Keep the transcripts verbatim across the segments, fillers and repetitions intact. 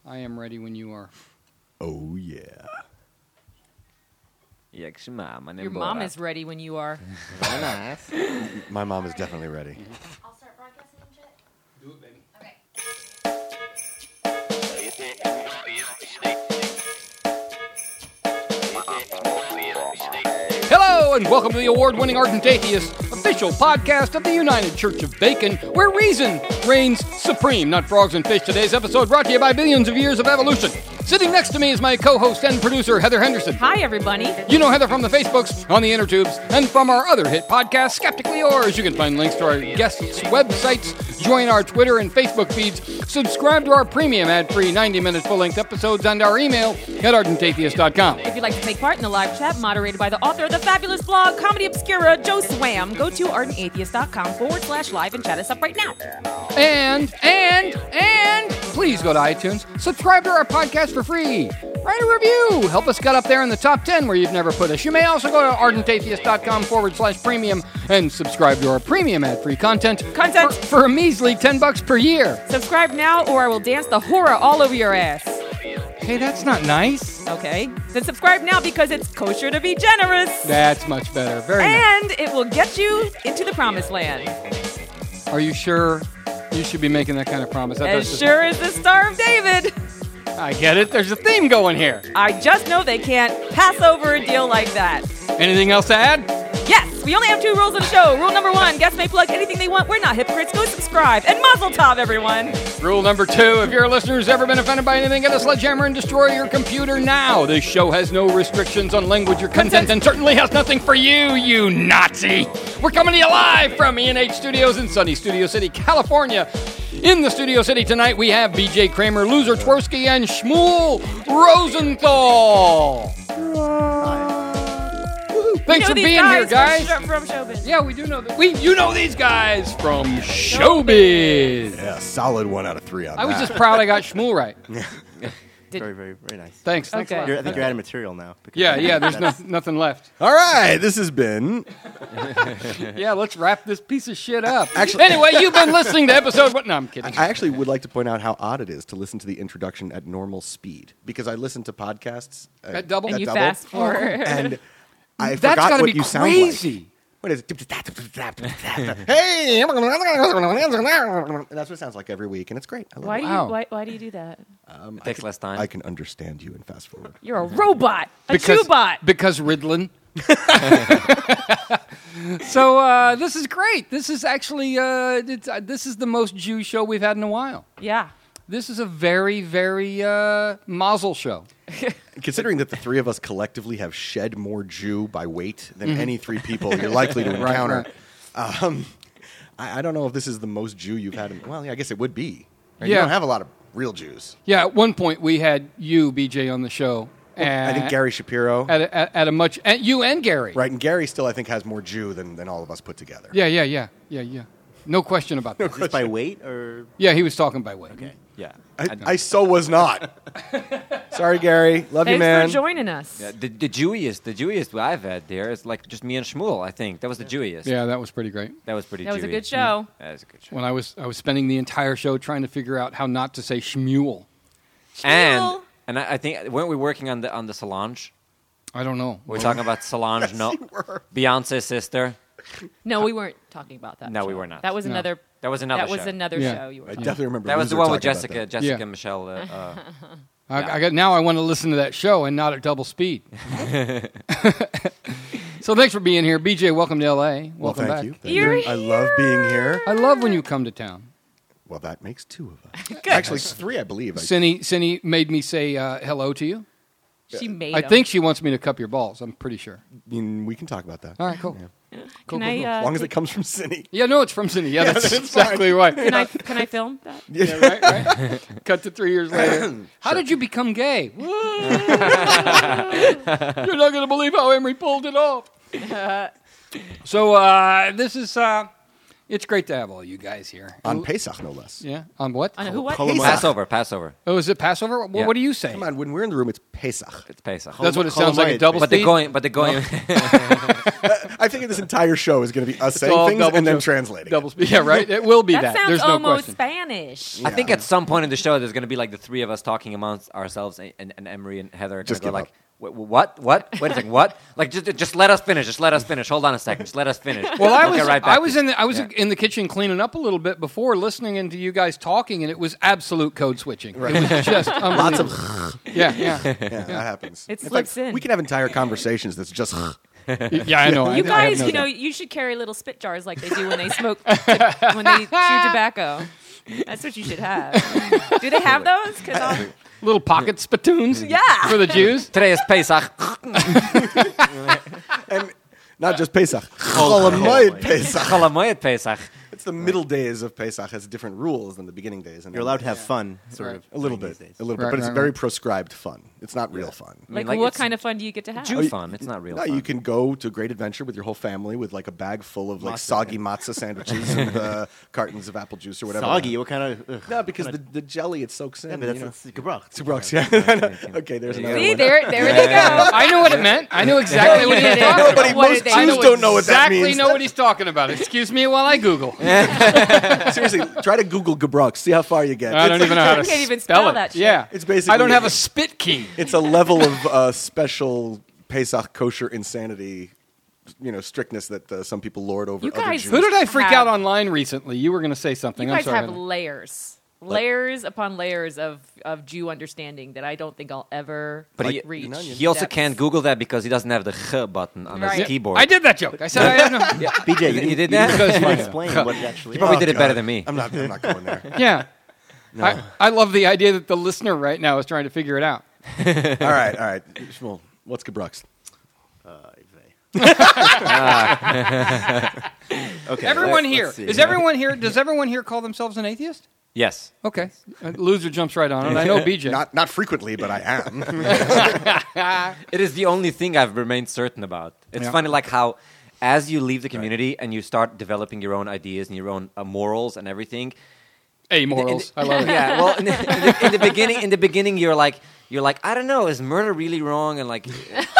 I am ready when you are. Oh, yeah. Jak się ma, Your mom is ready when you are. Very nice. My mom is definitely ready. I'll start broadcasting and shit. Do it, baby. Okay. Hello, and welcome to the award-winning Ardent Atheist, official podcast of the United Church of Bacon, where reason reigns supreme. Not frogs and fish. Today's episode brought to you by billions of years of evolution. Sitting next to me is my co-host and producer, Heather Henderson. Hi, everybody. You know Heather from the Facebooks, on the Intertubes, and from our other hit podcast, Skeptically Yours. You can find links to our guests' websites, join our Twitter and Facebook feeds, subscribe to our premium ad-free ninety-minute full-length episodes, and our email at ardent atheist dot com. If you'd like to take part in the live chat moderated by the author of the fabulous blog Comedy Obscura, Joe Swam, go to ardent atheist dot com forward slash live and chat us up right now. And, and, and, please go to iTunes, subscribe to our podcast for free. Write a review. Help us get up there in the top ten where you've never put us. You may also go to ardent atheist dot com forward slash premium and subscribe to our premium ad-free content. Content. For, for a measly ten bucks per year. Subscribe now or I will dance the horror all over your ass. Hey, that's not nice. Okay. Then subscribe now because it's kosher to be generous. That's much better. Very nice. And it will get you into the promised land. Are you sure you should be making that kind of promise? I thought As this- sure as the Star of David. I get it. There's a theme going here. I just know they can't pass over a deal like that. Anything else to add? Yes, we only have two rules of the show. Rule number one, guests may plug anything they want. We're not hypocrites. Go subscribe. And mazel tov, everyone. Rule number two, if you're a listener who's ever been offended by anything, get a sledgehammer and destroy your computer now. This show has no restrictions on language or content and certainly has nothing for you, you Nazi. We're coming to you live from E and H Studios in sunny Studio City, California. In the Studio City tonight, we have B J Kramer, Loser Tversky, and Shmuel Rosenthal. Thanks You know for these being here, guys. From, from Showbiz. Yeah, we do know that. We, you know these guys from Showbiz. Yeah, solid one out of three on I was that. just proud I got Shmuel right. Did- Very, very, very nice. Thanks. Thanks Okay. a lot. You're, I think you're out of material now. because- Yeah, yeah, there's no, nothing left. All right, this has been... Yeah, let's wrap this piece of shit up. Actually- anyway, you've been listening to episode... What? No, I'm kidding. I actually would like to point out how odd it is to listen to the introduction at normal speed, because I listen to podcasts... Uh, At double? And you double, fast forward. And I That's forgot gotta what be you sound crazy. like. What is it? Hey! That's what it sounds like every week, and it's great. I love Why it. do you Wow. why, why do you do that? Um, It takes less time. I can understand you and fast forward. You're a robot, a because, Jew-bot. Because Riddlin. So uh, this is great. This is actually uh, it's, uh, this is the most Jew show we've had in a while. Yeah. This is a very, very uh, mazel show. Considering that the three of us collectively have shed more Jew by weight than any three people you're likely to encounter, right. Um, I, I don't know if this is the most Jew you've had. In, well, yeah, I guess it would be. Right? You Yeah. don't have a lot of real Jews. Yeah, at one point we had you, B J, on the show. I think Gary Shapiro, At a, at, at a much... And you and Gary. right? And Gary still, I think, has more Jew than, than all of us put together. Yeah, yeah, yeah, yeah, yeah. No question about that. Is this by weight or? Yeah, he was talking by weight. Okay. yeah. I, I so was not. Sorry, Gary. Love you, Thanks man. for joining us. Yeah, the, the Jewiest, the Jewiest I've had there is like just me and Shmuel, I think. That was the Jewiest. Yeah, that was pretty great. That was pretty That was a Jewy. good show. That was a good show. When I was I was spending the entire show trying to figure out how not to say Shmuel. And Shmuel. and I, I think weren't we working on the on the Solange? I don't know. We're talking about Solange, no, Beyonce's sister. No, we weren't talking about that. No, show. we were not. That was No. another. That was another That was show. another Yeah. show you were. I talking definitely remember. That was the Loser one with talking about Jessica, that. Jessica Yeah. Michelle. Uh, uh, I, Yeah. I got now. I want to listen to that show and not at double speed. So thanks for being here, B J. Welcome to L A. Well, Welcome thank back. you. Thank You're you. I love being here. I love when you come to town. Well, that makes two of us. Actually, three, I believe. I, Cindy, Cindy made me say uh, hello to you. She made. I them. think she wants me to cup your balls. I'm pretty sure. mean, we can talk about that. All right, cool. Yeah. Cool, Can cool, I? cool. Uh, As long as take- it comes from Cindy. Yeah, no, it's from Cindy. Yeah, Yeah, that's then it's fine. exactly right. Can I? Can I film that? Yeah, right, right. Cut to three years later. How did you become gay? You're not going to believe how Emery pulled it off. So uh, this is uh, It's great to have all you guys here. On Pesach, no less. Yeah. On what? On who? What? Pesach. Passover, Passover. Oh, is it Passover? Well, Yeah. What do you say? Come on, when we're in the room, it's Pesach. It's Pesach. That's what it sounds like. A Cholamayit. double But they're speak? going. But they're going. I think this entire show is going to be us saying all things double and then joke. translating. Double speak. Yeah, right. It will be that. That sounds There's no almost question. Spanish. I think at some point in the show, there's going to be like the three of us talking amongst ourselves, and, and, and Emery and Heather are going Just to go give like, up. "Wh- wh- "What? What? Wait a second. What? Like, just just let us finish. Just let us finish. Hold on a second. Just let us finish." Well, I We'll was get right back I to was you. in the I was Yeah. in the kitchen cleaning up a little bit before, listening into you guys talking, and it was absolute code switching. It was just Lots unbelievable. of yeah, yeah, yeah, that happens. It In slips fact, in. We can have entire conversations that's just yeah. I know. I- You I have guys, no you know, doubt. you should carry little spit jars like they do when they smoke, when they chew tobacco. That's what you should have. Do they have those? Because little pocket spittoons. Yeah. for the Jews. Today is Pesach. and not just Pesach. Cholamayit Pesach. Cholamayit Pesach. It's the middle days of Pesach has different rules than the beginning days. And You're allowed to have fun, sort Right. of. a little during bit, these days. a little bit, Right, but it's right, very right. proscribed fun. It's not real fun. I mean, like, like, what it's kind of fun do you get to have? Jew fun. It's not real No, fun. you can go to a great adventure with your whole family with like a bag full of like soggy matzah sandwiches and uh, cartons of apple juice or whatever. Soggy. What kind of? Ugh. No, because the, the jelly it soaks in. Yeah, but you that's know. that's gebracht. Two bucks, yeah. Okay, there's another See, one. there, there they go. I know what it meant. I know exactly what he was did it. talking Nobody, about. What most did they- I Jews know don't know what that exactly means. know what he's talking about. Excuse me while I Google. Seriously, try to Google gebrach. See how far you get. I don't It's even like- know how to I can't even spell spell it. that shit. Yeah, It's basically- I don't have a spit key. It's a level of uh, special Pesach kosher insanity, you know, strictness that uh, some people lord over You other guys- Jews. Who did I freak Have- out online recently? You were going to say something. You I'm guys sorry. have layers, layers upon layers of, of Jew understanding that I don't think I'll ever But he, reach. he also depths. can't Google that because he doesn't have the ch button on Right. his keyboard. I did that joke. I said I have no. B J, you, You didn't- did you that? didn't explain what it actually He probably is. did it God. better than me. I'm not. I'm not going there. Yeah. I, I love the idea that the listener right now is trying to figure it out. all right, all right. Shmuel, what's gebrach? Uh, they- okay. Everyone let's- here let's see. is everyone here. Does everyone here call themselves an atheist? Yes. Okay, uh, loser jumps right on it. I know B J. Not not frequently, but I am. It is the only thing I've remained certain about. It's Yeah. funny, like how as you leave the community and you start developing your own ideas and your own uh, morals and everything. Amorals. I love it. Yeah. Well, in the, in, the, in the beginning, in the beginning, you're like, you're like, I don't know, is murder really wrong? And like,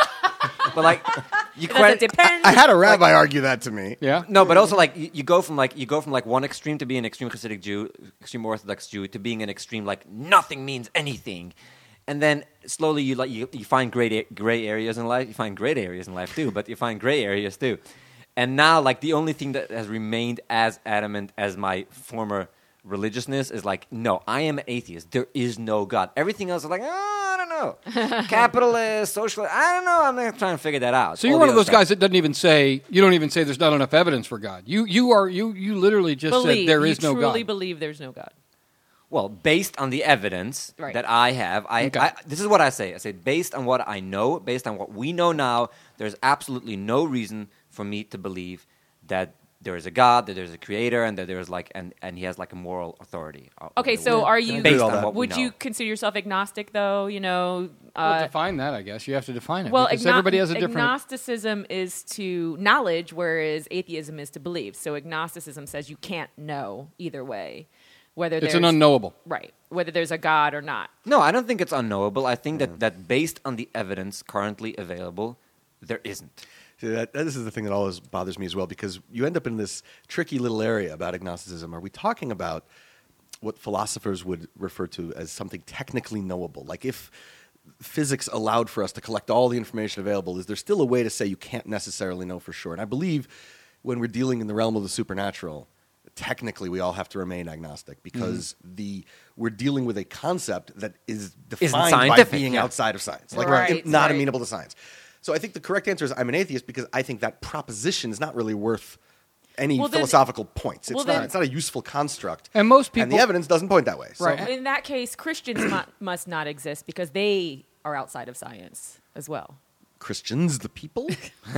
but like, you Does it credit. depend? I had a rabbi argue that to me. Yeah. No, but also like you, you go from like you go from like one extreme to being an extreme Hasidic Jew, extreme Orthodox Jew, to being an extreme like nothing means anything, and then slowly you like you, you find gray a- gray areas in life. You find great areas in life too, but you find gray areas too. And now like the only thing that has remained as adamant as my former religiousness is like, no, I am an atheist. There is no God. Everything else is like, oh, I don't know, capitalist, socialist. I don't know. I'm not trying to figure that out. So you're All one the of those other stuff. guys that doesn't even say you don't even say there's not enough evidence for God. You you are you you literally just believe. said there you is no truly God. believe there's no God. Well, based on the evidence Right. that I have, I, Okay. I this is what I say. I say based on what I know, based on what we know now, there's absolutely no reason for me to believe that there is a God, that there's a creator, and that there's like and, and he has like a moral authority. over Okay, the so world. are you? based all on that. what we Would know. you consider yourself agnostic, though? You know, Well, uh, define that, I guess. You have to define it. well, because agno- everybody has a different. agnosticism is to knowledge, whereas atheism is to believe. So agnosticism says you can't know either way, whether It's there's an unknowable. right, whether there's a God or not. No, I don't think it's unknowable. I think that, that based on the evidence currently available, there isn't. See, that, that- this is the thing that always bothers me as well, because you end up in this tricky little area about agnosticism. Are we talking about what philosophers would refer to as something technically knowable? Like if physics allowed for us to collect all the information available, is there still a way to say you can't necessarily know for sure? And I believe when we're dealing in the realm of the supernatural, technically we all have to remain agnostic because the we're dealing with a concept that is defined by scientific, being yeah. outside of science, like Right, im- not right. amenable to science. So I think the correct answer is I'm an atheist because I think that proposition is not really worth any Well, then- philosophical points. It's well, not. then- It's not a useful construct. And most and the people- evidence doesn't point that way. So. Right. In that case, Christians mu- must not exist because they are outside of science as well. Christians, the people?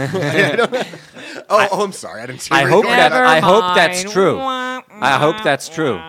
I don't know. oh, oh, I'm sorry. I didn't see I where you were hope going that with I hope that's mind. true. Wah, I hope that's true.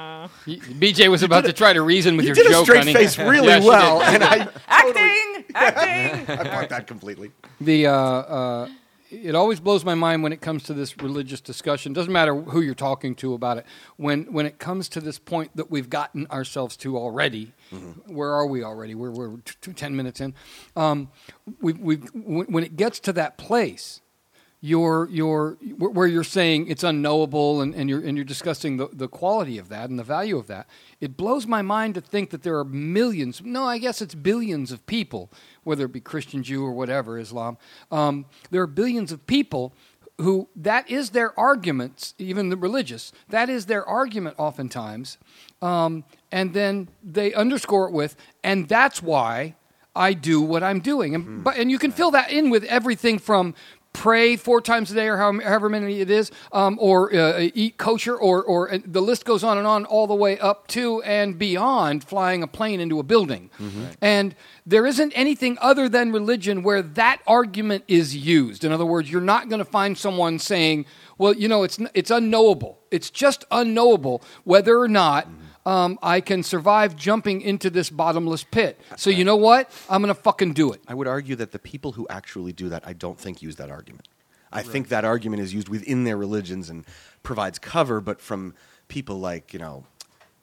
B J was about to try to reason with You your did a joke, straight honey. face really Yeah, she well, did. and I totally Acting, acting. I bought that completely. The uh, uh, it always blows my mind when it comes to this religious discussion. Doesn't matter who you're talking to about it. When when it comes to this point that we've gotten ourselves to already, mm-hmm. where are we already? We're we're t- t- ten minutes in. Um, we we when it gets to that place. You're, you're, where you're saying it's unknowable and, and, you're, and you're discussing the, the quality of that and the value of that, it blows my mind to think that there are millions, no, I guess it's billions of people, whether it be Christian, Jew, or whatever, Islam, um, there are billions of people who, that is their arguments, even the religious, that is their argument oftentimes, um, and then they underscore it with, and that's why I do what I'm doing. And, hmm. but, and you can fill that in with everything from pray four times a day or however, however many it is, um, or uh, eat kosher, or, or uh, the list goes on and on all the way up to and beyond flying a plane into a building. Mm-hmm. And there isn't anything other than religion where that argument is used. In other words, you're not going to find someone saying, well, you know, it's it's unknowable. It's just unknowable whether or not Um, I can survive jumping into this bottomless pit. So you know what? I'm going to fucking do it. I would argue that the people who actually do that, I don't think use that argument. I right. think that argument is used within their religions and provides cover, but from people like, you know,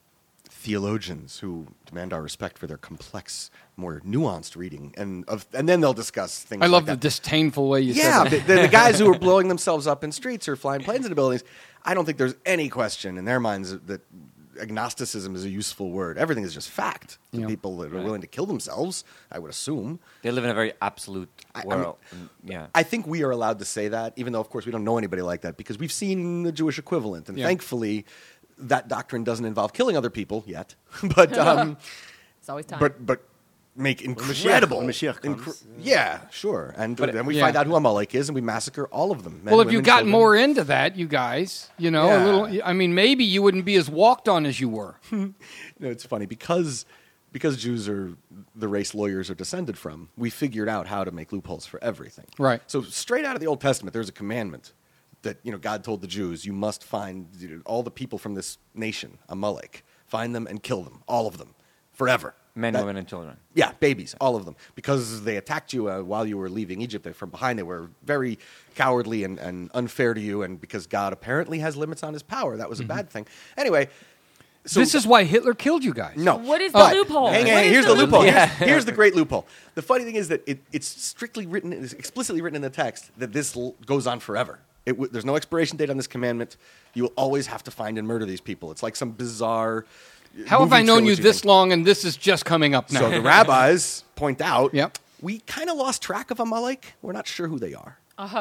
theologians who demand our respect for their complex, more nuanced reading, and of, and then they'll discuss things. I love like the that. disdainful way you yeah, said that. Yeah, the, the guys who are blowing themselves up in streets or flying planes into buildings, I don't think there's any question in their minds that agnosticism is a useful word. Everything is just fact. To yeah. people that are right. willing to kill themselves, I would assume. They live in a very absolute world. I, I mean, yeah. I think we are allowed to say that, even though, of course, we don't know anybody like that, because we've seen the Jewish equivalent. And yeah. thankfully, that doctrine doesn't involve killing other people yet. but um, It's always time. But, but make incredible. When Mashiach comes. Incre- yeah, sure. And But, then we yeah. find out who Amalek is, and we massacre all of them. Men, well, if women, you got children. more into that, you guys, you know, Yeah. a little. I mean, maybe you wouldn't be as walked on as you were. No, it's funny because because Jews are the race lawyers are descended from. We figured out how to make loopholes for everything. Right. So straight out of the Old Testament, there's a commandment that you know God told the Jews, you must find you know, all the people from this nation, Amalek, find them and kill them, all of them, forever. Men, That- women, and children. Yeah, babies, all of them. Because they attacked you uh, while you were leaving Egypt. They, from behind, they were very cowardly and, and unfair to you. And because God apparently has limits on his power, that was a bad thing. Anyway. So, This is why Hitler killed you guys. no. What is the All right. loophole? Hang on, What is here's the the loophole. loophole? Here's, here's the great loophole. The funny thing is that it, it's strictly written, it's explicitly written in the text that this l- goes on forever. It w- there's no expiration date on this commandment. You will always have to find and murder these people. It's like some bizarre. How have movie I known you trilogy this thing. long and this is just coming up now? So the rabbis point out, Yep. we kind of lost track of Amalek. We're not sure who they are.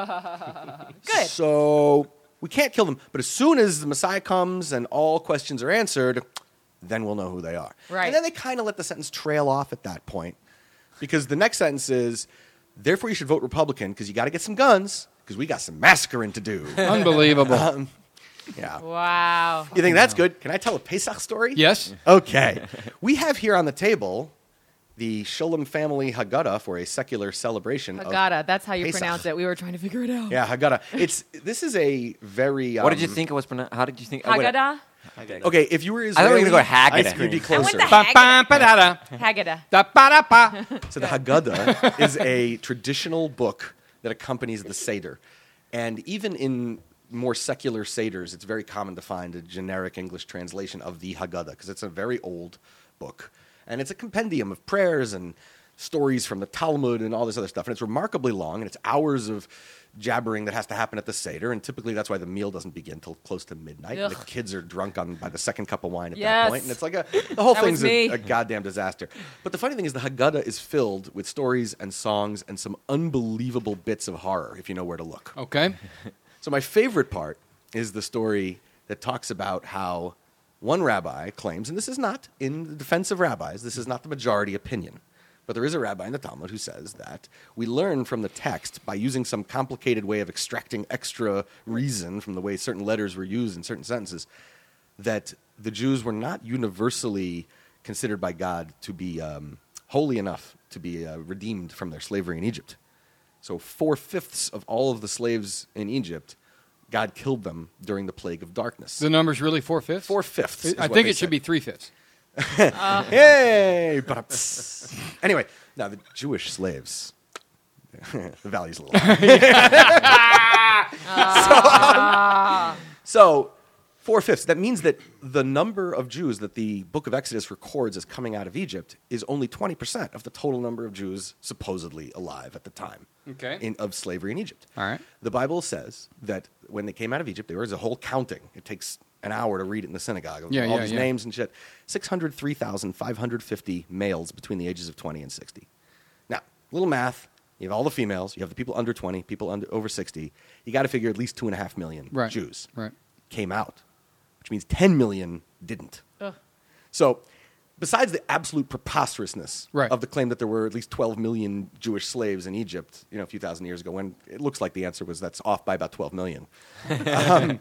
Good. So we can't kill them. But as soon as the Messiah comes and all questions are answered, then we'll know who they are. Right. And then they kind of let the sentence trail off at that point. Because the next sentence is, therefore you should vote Republican because you got to get some guns because we got some massacring to do. Unbelievable. um, yeah. Wow. You think that's good? Can I tell a Pesach story? Yes. Okay. We have here on the table the Sholem family Haggadah for a secular celebration. of Haggadah. That's how you Pesach. pronounce it. We were trying to figure it out. Yeah, Haggadah. It's this is a very. Um, What did you think it was pronounced? How did you think? oh, wait. Haggadah? Okay, if you were I Israeli, thought we were going to go Haggadah. Ice cream. you'd be I went closer. to Ba- ba- ba- da- da. Haggadah. Da- ba- da- ba. So the Haggadah is a traditional book that accompanies the Seder, and even in more secular Seders, it's very common to find a generic English translation of the Haggadah because it's a very old book, and it's a compendium of prayers and stories from the Talmud and all this other stuff, and it's remarkably long, and it's hours of jabbering that has to happen at the Seder, and typically that's why the meal doesn't begin till close to midnight. And the Ugh. kids are drunk on by the second cup of wine at Yes. that point, and it's like a the whole That thing's was a, me. a goddamn disaster. But the funny thing is, the Haggadah is filled with stories and songs and some unbelievable bits of horror if you know where to look. Okay. So my favorite part is the story that talks about how one rabbi claims, and this is not in the defense of rabbis, this is not the majority opinion, but there is a rabbi in the Talmud who says that we learn from the text by using some complicated way of extracting extra reason from the way certain letters were used in certain sentences, that the Jews were not universally considered by God to be um, holy enough to be uh, redeemed from their slavery in Egypt. So four-fifths of all of the slaves in Egypt, God killed them during the plague of darkness. The number's really four-fifths? Four-fifths. I think it should be three-fifths. Hey! But anyway, now the Jewish slaves, the value's a little high. so, um, so four-fifths. That means that the number of Jews that the book of Exodus records as coming out of Egypt is only twenty percent of the total number of Jews supposedly alive at the time Okay. in, of slavery in Egypt. All right. The Bible says that when they came out of Egypt, there was a whole counting. It takes an hour to read it in the synagogue. Of Yeah, all yeah, these yeah. names and shit. six hundred three thousand five hundred fifty males between the ages of twenty and sixty. Now, little math. You have all the females. You have the people under twenty, people under, over sixty. You got to figure at least two and a half million Right. Jews Right. came out, which means ten million didn't. Ugh. So, besides the absolute preposterousness Right. of the claim that there were at least twelve million Jewish slaves in Egypt, you know, a few thousand years ago, when it looks like the answer was that's off by about twelve million. Um,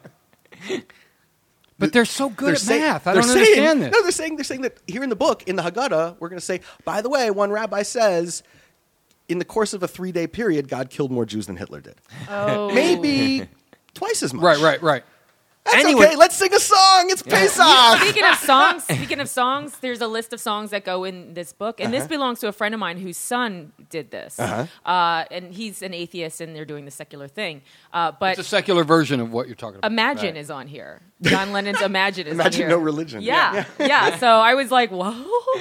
But they're so good they're at say- math. I they're don't saying- understand this. No, they're saying they're saying that here in the book, in the Haggadah, we're going to say, by the way, one rabbi says, in the course of a three-day period, God killed more Jews than Hitler did. Oh. Maybe twice as much. Right, right, right. That's Anyway- okay. Let's sing a song. It's Pesach. Speaking of songs, speaking of songs, there's a list of songs that go in this book, and this belongs to a friend of mine whose son did this. Uh-huh. Uh, and he's an atheist, and they're doing the secular thing. Uh, but It's a secular version of what you're talking about. Imagine Right. is on here. John Lennon's Imagine is Imagine on here. no religion. Yeah, yeah. So I was like, whoa.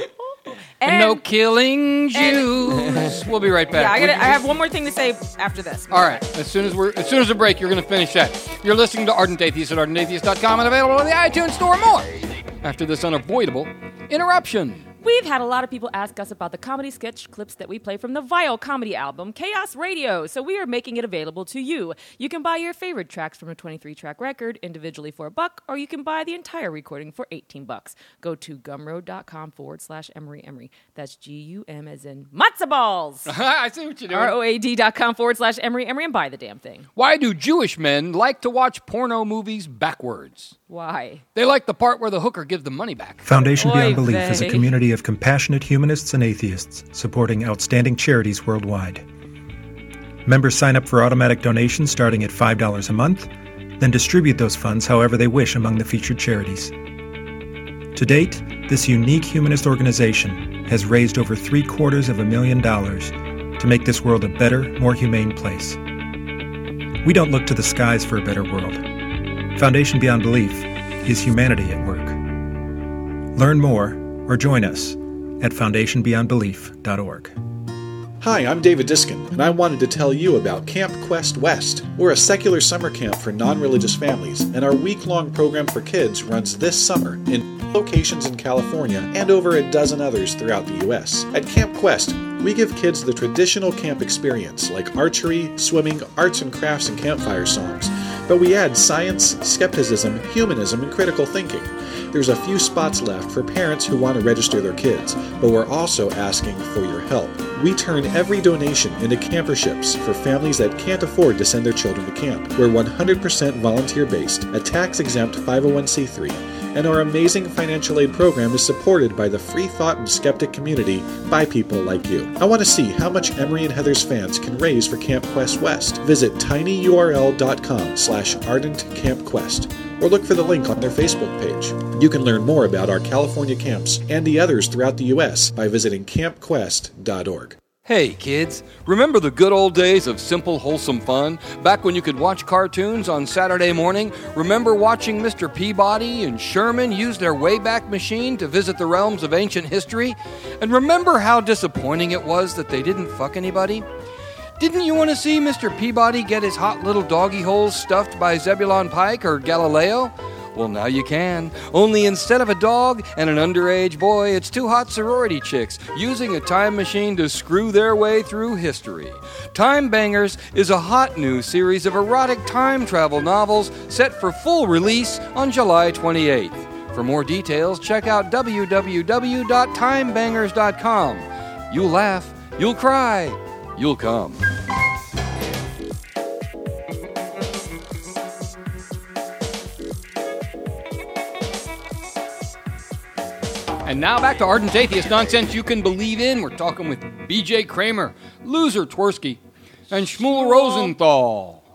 And no killing Jews. We'll be right back. Yeah, I, gotta, I have one more thing to say after this. All right. As soon as we're as soon as a break, you're going to finish that. You're listening to Ardent Atheist at ardent atheist dot com and available on the iTunes Store. More after this unavoidable interruption. We've had a lot of people ask us about the comedy sketch clips that we play from the Vile comedy album, Chaos Radio, so we are making it available to you. You can buy your favorite tracks from a twenty-three track record individually for a buck, or you can buy the entire recording for eighteen bucks. Go to gumroad.com forward slash Emery Emery. That's G U M as in matzo balls. I see what you're doing. R O A D dot com forward slash Emery Emery and buy the damn thing. Why do Jewish men like to watch porno movies backwards? Why? They like the part where the hooker gives the money back. Foundation Oy Beyond Belief is a vey. community of compassionate humanists and atheists supporting outstanding charities worldwide. Members sign up for automatic donations starting at five dollars a month, then distribute those funds however they wish among the featured charities. To date, this unique humanist organization has raised over three quarters of a million dollars to make this world a better, more humane place. We don't look to the skies for a better world. Foundation Beyond Belief is humanity at work. Learn more or join us at foundation beyond belief dot org. Hi, I'm David Diskin, and I wanted to tell you about Camp Quest West. We're a secular summer camp for non-religious families, and our week-long program for kids runs this summer in locations in California and over a dozen others throughout the U S. At Camp Quest, we give kids the traditional camp experience, like archery, swimming, arts and crafts, and campfire songs. But we add science, skepticism, humanism, and critical thinking. There's a few spots left for parents who want to register their kids, but we're also asking for your help. We turn every donation into camperships for families that can't afford to send their children to camp. We're one hundred percent volunteer-based, a tax-exempt five oh one c three, and our amazing financial aid program is supported by the free thought and skeptic community by people like you. I want to see how much Emery and Heather's fans can raise for Camp Quest West. Visit tinyurl.com slash ardentcampquest or look for the link on their Facebook page. You can learn more about our California camps and the others throughout the U S by visiting camp quest dot org. Hey kids, remember the good old days of simple, wholesome fun? Back when you could watch cartoons on Saturday morning? Remember watching Mister Peabody and Sherman use their Wayback Machine to visit the realms of ancient history? And remember how disappointing it was that they didn't fuck anybody? Didn't you want to see Mister Peabody get his hot little doggy holes stuffed by Zebulon Pike or Galileo? Well, now you can. Only instead of a dog and an underage boy, it's two hot sorority chicks using a time machine to screw their way through history. Time Bangers is a hot new series of erotic time travel novels set for full release on July twenty-eighth. For more details, check out w w w dot time bangers dot com. You'll laugh, you'll cry, you'll come. And now back to Ardent Atheist nonsense you can believe in. We're talking with B J Kramer, Loser Twersky, and Shmuel Rosenthal.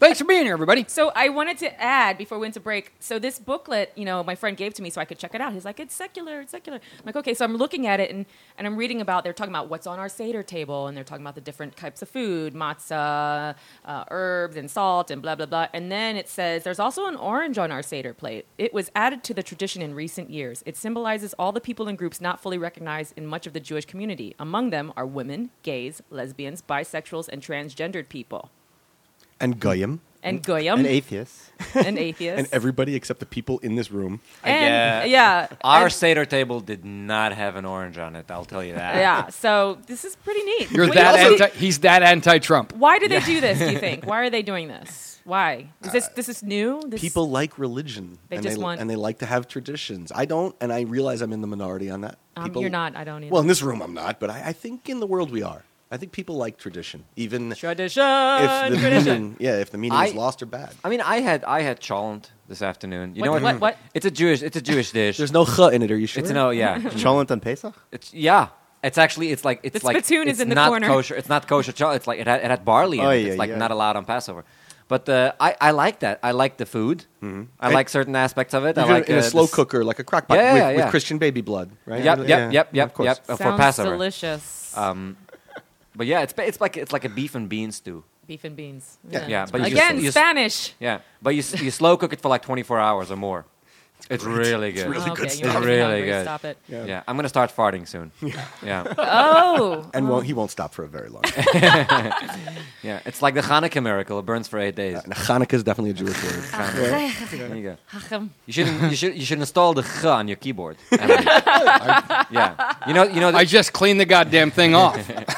Thanks for being here, everybody. So I wanted to add before we went to break. So this booklet, you know, my friend gave to me so I could check it out. He's like, it's secular, it's secular. I'm like, okay. So I'm looking at it and, and I'm reading about, they're talking about what's on our Seder table, and they're talking about the different types of food, matzah, uh, herbs and salt and blah, blah, blah. And then it says there's also an orange on our Seder plate. It was added to the tradition in recent years. It symbolizes all the people and groups not fully recognized in much of the Jewish community. Among them are women, gays, lesbians, bisexuals, and transgendered people. And goyim. And goyim. An atheist. And atheists. And everybody except the people in this room. And, Yeah. yeah. Our and- Seder table did not have an orange on it. I'll tell you that. Yeah, so this is pretty neat. You're But that also- anti. He's that anti-Trump. Why do they do this, do you think? Why are they doing this? Why? Is this this is new? This, People like religion. They and just they, want- and they like to have traditions. I don't, and I realize I'm in the minority on that. um, People, you're not. I don't either. Well, in this room I'm not, but I, I think in the world we are. I think people like tradition, even tradition. if the tradition. meaning, yeah, if the meaning is I- lost or bad. I mean, I had I had cholent this afternoon. You What- know what? what- what? It's a Jewish. It's a Jewish dish. There's no ch in it. Are you sure? It's no. Yeah. Cholent on Pesach? It's yeah. It's actually it's like it's The like spittoon is it's in the not corner. kosher. It's not kosher. Cho- It's like it had, it had barley in Oh, it. yeah, It's like yeah. not allowed on Passover. But uh, I I like that. I like the food. I And- like certain aspects of it. I You do it like in uh, a slow this- cooker, like a crock pot, Yeah, with, yeah, with yeah. Christian baby blood, right? Yep, Yeah, yep, yep, yep, of course. yep. uh, For Sounds Passover. delicious. Um, but yeah, it's ba- it's like it's like a beef and beans stew. Beef and beans. Yeah. Yeah, but you just- again, you just- Spanish. Yeah, but you s- you slow cook it for like twenty-four hours or more. It's really good. really okay, good you're stuff. It's making me really hungry. good. Stop it. Yeah. I'm gonna start farting soon. Yeah, Oh, And won't, he won't stop for a very long time. yeah. It's like the Hanukkah miracle. It burns for eight days. And Hanukkah is definitely a Jewish word. There you go. Hachem. You should you should you should install the ch on your keyboard. Emily. Yeah, you know you know the, I just cleaned the goddamn thing off.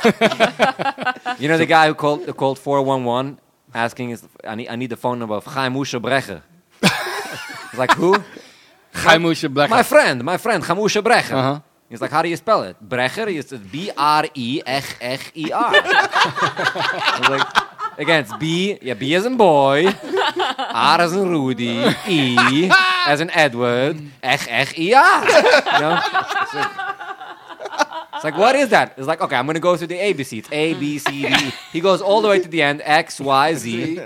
you know the guy who called who called four one one asking is I need I need the phone number of Chaim Moshe Brecher. He's like who? Chaimusha Blecher. My friend, my friend Chamusha Brecher. Uh-huh. He's like, how do you spell it? Brecher is B R E Ech Ech E R. Like, again, it's B, yeah, B as in boy, R as in Rudy, E as in Edward, Ech Ech E R. You know? It's like, it's like, what is that? It's like, okay, I'm going to go through the A B C. It's A, B, C, D. He goes all the way to the end, X, Y, Z.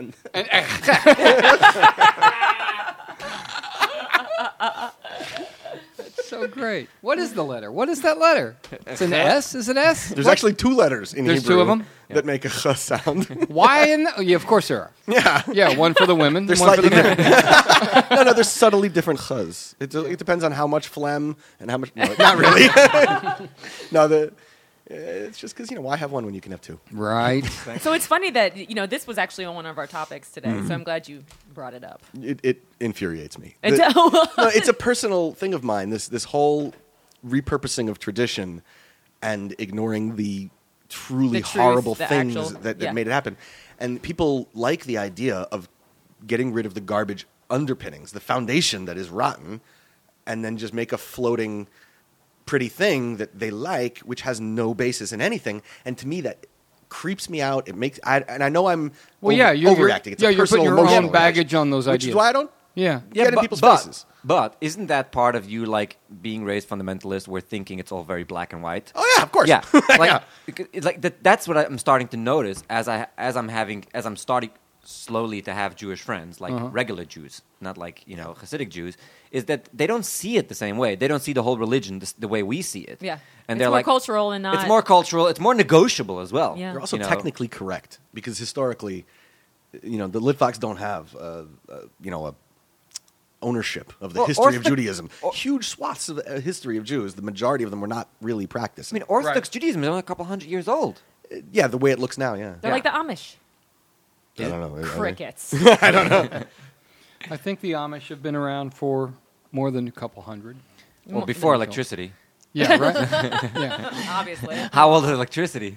So great. What is the letter? What is that letter? It's an S? Is it S? There's actually two letters in There's Hebrew two of 'em? that make a ch sound. Why? In the, oh, yeah, of course there are. yeah. Yeah, one for the women, They're one for slightly the men. different. no, no, there's subtly different chs. It, it depends on how much phlegm and how much. No, not really. no, the. It's just because, you know, why have one when you can have two? Right. So it's funny that you know this was actually on one of our topics today. Mm-hmm. So I'm glad you brought it up. It, it infuriates me. It- The- no, it's a personal thing of mine. This this whole repurposing of tradition and ignoring the truly The truth, horrible the things actual- that, that yeah. made it happen. And people like the idea of getting rid of the garbage underpinnings, the foundation that is rotten, and then just make a floating pretty thing that they like, which has no basis in anything. And to me, that creeps me out. It makes, I, and I know I'm Well, over- yeah, you're, you're- overreacting. It's yeah, a you're putting personal, your emotional own baggage reaction, on those which ideas. is why I don't Yeah. get in but, people's but, faces. but isn't that part of you like being raised fundamentalist where thinking it's all very black and white? Oh yeah, of course. Yeah, like Yeah. it's like that, that's what I'm starting to notice as I as I'm having as I'm starting slowly to have Jewish friends, like Uh-huh. regular Jews, not like you know Hasidic Jews, is that they don't see it the same way. They don't see the whole religion the, the way we see it. Yeah, and it's they're more like cultural and not. it's more cultural. It's more negotiable as well. Yeah. You're also you know? technically correct because historically, you know, the Litvaks don't have, uh, uh, you know, a ownership of the Well, history of Orthodox- Judaism. or- Huge swaths of the uh, history of Jews. The majority of them were not really I practicing. mean, Orthodox Judaism is only a couple hundred years old. yeah, the way it looks now. Yeah, They're Yeah. like the Amish. I don't know. Are they- Crickets. I think the Amish have been around for more than a couple hundred. Well, before electricity. Yeah, right? yeah. Obviously. How old is electricity?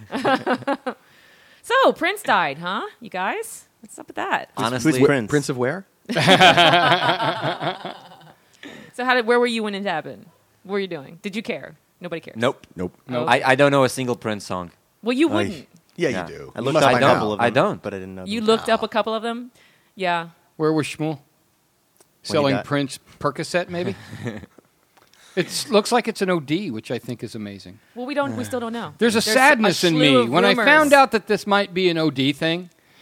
So Prince died, huh? You guys, what's up with that? Honestly, Who's Prince? Prince of where? So how did? Where were you when it happened? What were you doing? Did you care? Nobody cares. nope. Nope. Nope. I, I don't know a single Prince song. Well, you Ay. wouldn't. Yeah, Yeah. you do. I You looked must up I a by don't. couple now. of them, I don't. but I didn't know. You them. looked up a couple of them. Yeah. Where was Shmuel? Selling got- Prince Percocet, maybe? It looks like it's an O D, which I think is amazing. Well, we don't. We still don't know. There's a There's sadness a in slew me of when I rumors. found out that this might be an O D thing.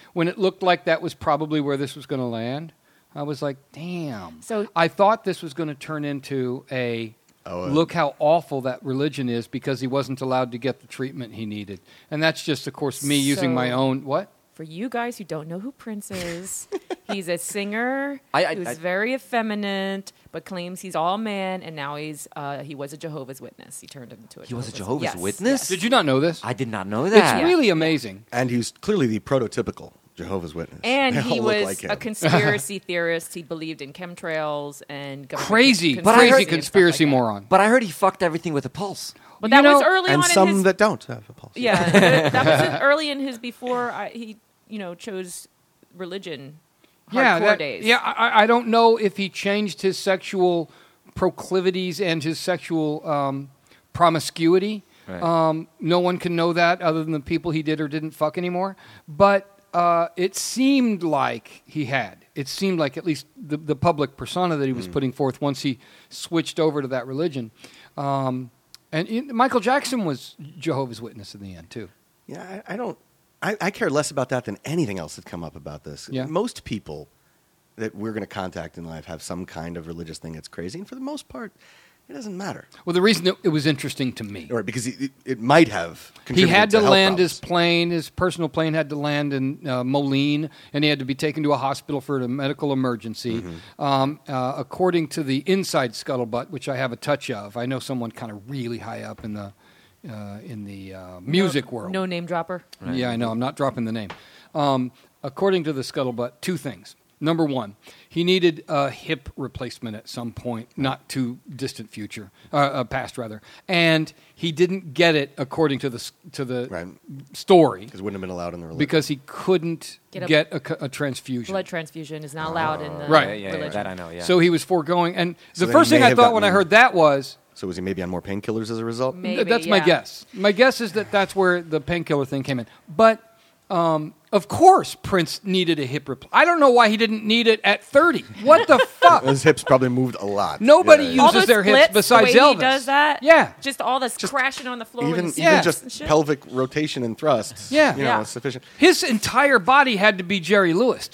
when it looked like that was probably where this was going to land, I was like, damn. So- I thought this was going to turn into a Oh, uh, look how awful that religion is because he wasn't allowed to get the treatment he needed. And that's just, of course, me using my So- own, what? For you guys who don't know who Prince is, he's a singer I- I- who's I- very effeminate, but claims he's all man, and now he's uh, he was a Jehovah's Witness. He turned into a He was a Jehovah's, Jehovah's yes, Witness? yes. Did you not know this? I did not know that. It's really amazing. And he's clearly the prototypical Jehovah's Witness. And They he all look was like him. a conspiracy theorist. He believed in chemtrails and government Crazy, con- But I crazy heard- and stuff conspiracy like that. moron. But I heard he fucked everything with a pulse. But You that was know- early and on some in his that don't have a pulse. yeah, that, that was in- early in his before I, he you know chose religion. yeah, Hardcore that- days. yeah. I, I don't know if he changed his sexual proclivities and his sexual um, promiscuity. Right. Um, no one can know that other than the people he did or didn't fuck anymore. But uh, it seemed like he had. It seemed like at least the, the public persona that he was putting forth once he switched over to that religion. Um, and it, Michael Jackson was Jehovah's Witness in the end too. Yeah, I, I don't. I, I care less about that than anything else that's come up about this. Yeah. Most people that we're going to contact in life have some kind of religious thing that's crazy, and for the most part, it doesn't matter. Well, the reason it, it was interesting to me. Or because it, it might have. He contributed had to health land problems. his plane. His personal plane had to land in uh, Moline, and he had to be taken to a hospital for a medical emergency. Mm-hmm. Um, uh, according to the inside scuttlebutt, which I have a touch of, I know someone kind of really high up in the uh, in the uh, music no, world. No name dropper. Yeah, I know. I'm not dropping the name. Um, according to the scuttlebutt, two things. Number one, he needed a hip replacement at some point, not too distant future, uh, uh, past rather, and he didn't get it according to the s- to the Right. story Because it wouldn't have been allowed in the religion. because he couldn't Get a- get a, c- a transfusion. Blood transfusion is not allowed in the Right. Yeah, yeah, yeah, religion. that I know, yeah. So he was foregoing, and So the then first he thing may I have thought when I gotten- heard that was. So was he maybe on more painkillers as a result? Maybe, That's my yeah. guess. My guess is that that's where the painkiller thing came in. But um, of course, Prince needed a hip replacement. I don't know why he didn't need it at thirty. What the fuck? His hips probably moved a lot. Nobody Yeah, uses yeah. All those their hips splits, besides the way Elvis. He does that. Yeah. Just all this crashing on the floor. Even, with his even Yeah. just and shit. pelvic rotation and thrusts. Yeah. You know, Yeah. is sufficient. His entire body had to be Jerry Lewis.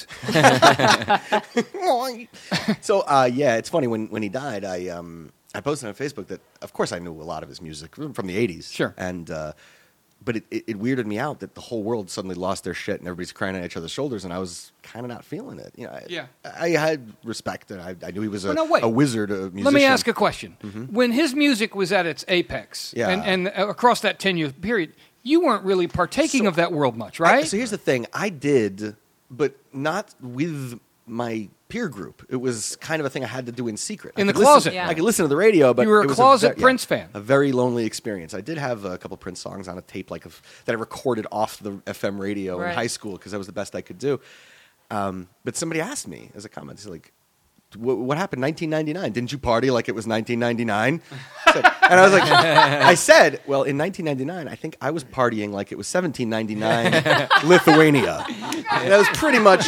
So uh, yeah, it's funny when when he died. I um I posted on Facebook that of course I knew a lot of his music from the eighties. Sure. And uh, but it, it, it weirded me out that the whole world suddenly lost their shit and everybody's crying on each other's shoulders, and I was kind of not feeling it. You know, I, Yeah. I had respect and I, I knew he was a, Well, now wait. a wizard, a musician. Let me ask a question. When his music was at its apex Yeah. and, and uh, across that ten-year period, you weren't really partaking So- of that world much, I- right? so here's the thing: I did, but not with my peer group. It was kind of a thing I had to do in secret. I In the could listen- closet. Yeah. I could listen to the radio, but You were a it was closet ve- Prince fan. A very lonely experience. I did have a couple Prince songs on a tape, like of, that I recorded off the F M radio Right. in high school because that was the best I could do. Um, but somebody asked me as a comment, he's like, "What, what happened in nineteen ninety-nine? Didn't you party like it was nineteen ninety-nine?" So- and I was like, I said, well, in nineteen ninety-nine, I think I was partying like it was seventeen ninety-nine Lithuania. And that was pretty much.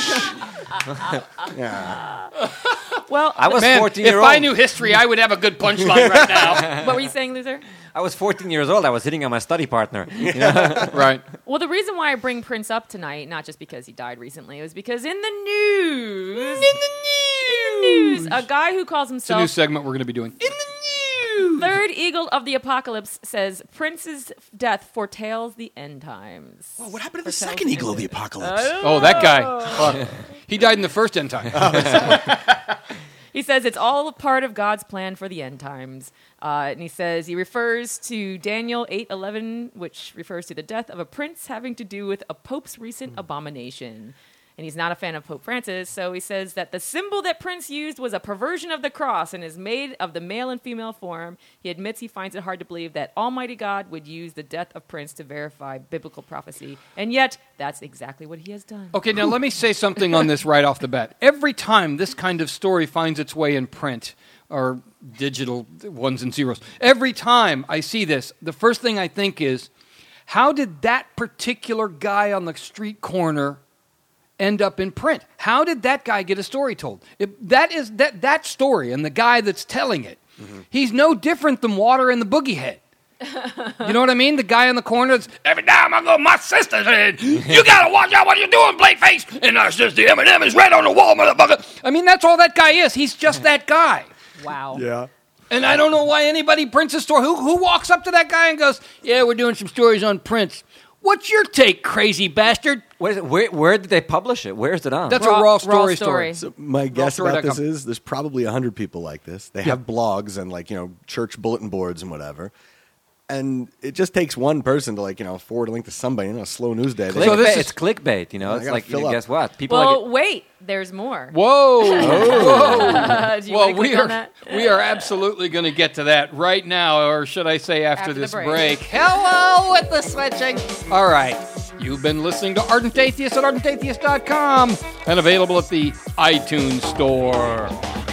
Yeah. Well, I was Man, fourteen if year old. I knew history, I would have a good punchline right now. what were you saying, loser? I was fourteen years old. I was hitting on my study partner. You know? Right. Well, the reason why I bring Prince up tonight, not just because he died recently, was because in the news, in the news, a guy who calls It's a new himself segment we're going to be doing. Third Eagle of the Apocalypse says Prince's death foretells the end times. Well, what happened to the Foretells second eagle of the end- apocalypse? Oh, that guy. Fuck. He died in the first end time. He says it's all a part of God's plan for the end times. Uh, and he says he refers to Daniel eight eleven, which refers to the death of a prince having to do with a pope's recent abomination. And he's not a fan of Pope Francis, so he says that the symbol that Prince used was a perversion of the cross and is made of the male and female form. He admits he finds it hard to believe that Almighty God would use the death of Prince to verify biblical prophecy. And yet, that's exactly what he has done. Okay, now let me say something on this right off the bat. Every time this kind of story finds its way in print or digital ones and zeros, every time I see this, the first thing I think is, how did that particular guy on the street corner end up in print? How did that guy get a story told? If that is that that story and the guy that's telling it, he's no different than Water and the Boogie Head. You know what I mean? The guy in the corner that's, every time I go, my sister's in. You gotta watch out what you're doing, Blakeface. And our sister M and M is red on the wall, motherfucker. I mean, that's all that guy is. He's just that guy. Wow. Yeah. And I don't know why anybody Prince's story. Who who walks up to that guy and goes, "Yeah, we're doing some stories on Prince." What's your take, crazy bastard? Where, is it, where, where did they publish it? Where is it on? That's Raw- a raw raw story story. story. So my guess about this story dot com. is there's probably a hundred people like this. They have blogs and like you know church bulletin boards and whatever, and it just takes one person to like you know forward a link to somebody. You know, a slow news day. They- Clickbait. So this is- it's clickbait, you know. I It's gotta like, fill you know, up. guess what? People Well, like wait. There's more. Whoa. Whoa. Uh, do you Well, wanna we click on are that? we are absolutely going to get to that right now, or should I say after, After the this break. break. Hello with the switching. All right. You've been listening to Ardent Atheist at ardent atheist dot com and available at the iTunes Store.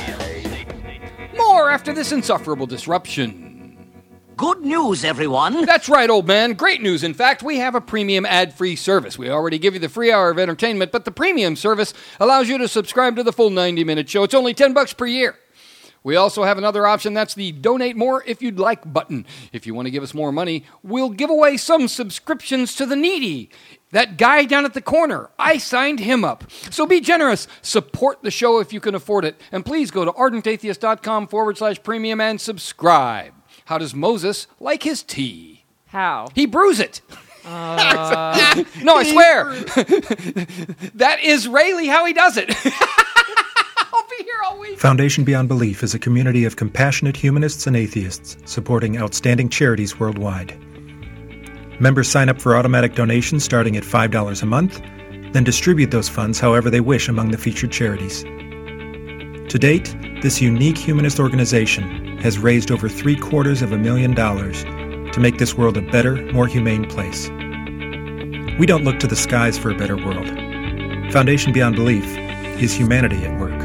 More after this insufferable disruption. Good news, everyone. That's right, old man. Great news. In fact, we have a premium ad-free service. We already give you the free hour of entertainment, but the premium service allows you to subscribe to the full ninety-minute show. It's only ten bucks per year. We also have another option. That's the Donate More If You'd Like button. If you want to give us more money, we'll give away some subscriptions to the needy. That guy down at the corner, I signed him up. So be generous. Support the show if you can afford it. And please go to ardent atheist dot com forward slash premium and subscribe. How does Moses like his tea? How? He brews it. Uh, No, I swear. That is really how he does it. I'll be here all week. Foundation Beyond Belief is a community of compassionate humanists and atheists supporting outstanding charities worldwide. Members sign up for automatic donations starting at five dollars a month, then distribute those funds however they wish among the featured charities. To date, this unique humanist organization has raised over three quarters of a million dollars to make this world a better, more humane place. We don't look to the skies for a better world. Foundation Beyond Belief is humanity at work.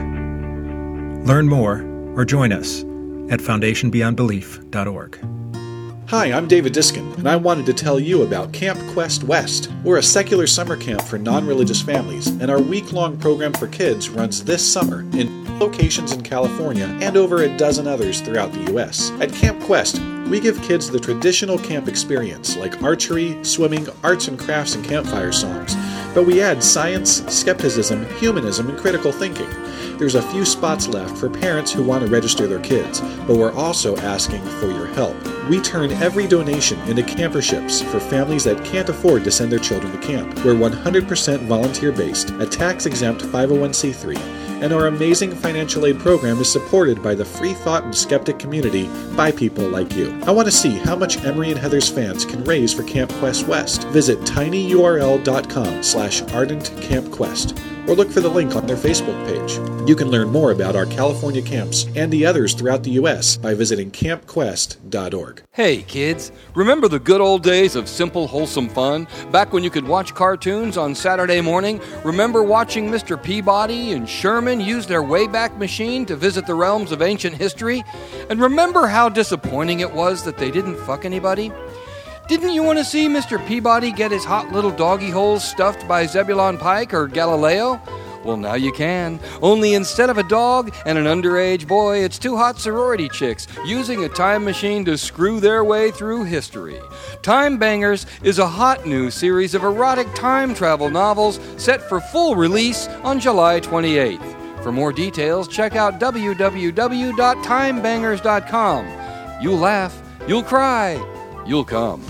Learn more or join us at foundation beyond belief dot org. Hi, I'm David Diskin, and I wanted to tell you about Camp Quest West. We're a secular summer camp for non-religious families, and our week-long program for kids runs this summer in locations in California and over a dozen others throughout the U S. At Camp Quest, we give kids the traditional camp experience, like archery, swimming, arts and crafts, and campfire songs. But we add science, skepticism, humanism, and critical thinking. There's a few spots left for parents who want to register their kids, but we're also asking for your help. We turn every donation into camperships for families that can't afford to send their children to camp. We're one hundred percent volunteer-based, a tax-exempt five oh one c three, and our amazing financial aid program is supported by the free thought and skeptic community by people like you. I want to see how much Emery and Heather's fans can raise for Camp Quest West. Visit tinyurl.com slash ardentcampquest or look for the link on their Facebook page. You can learn more about our California camps and the others throughout the U S by visiting camp quest dot org. Hey, kids, remember the good old days of simple, wholesome fun? Back when you could watch cartoons on Saturday morning? Remember watching Mister Peabody and Sherman use their Wayback Machine to visit the realms of ancient history? And remember how disappointing it was that they didn't fuck anybody? Didn't you want to see Mister Peabody get his hot little doggy holes stuffed by Zebulon Pike or Galileo? Well, now you can. Only instead of a dog and an underage boy, it's two hot sorority chicks using a time machine to screw their way through history. Time Bangers is a hot new series of erotic time travel novels set for full release on July twenty-eighth. For more details, check out w w w dot time bangers dot com. You'll laugh, you'll cry, you'll come.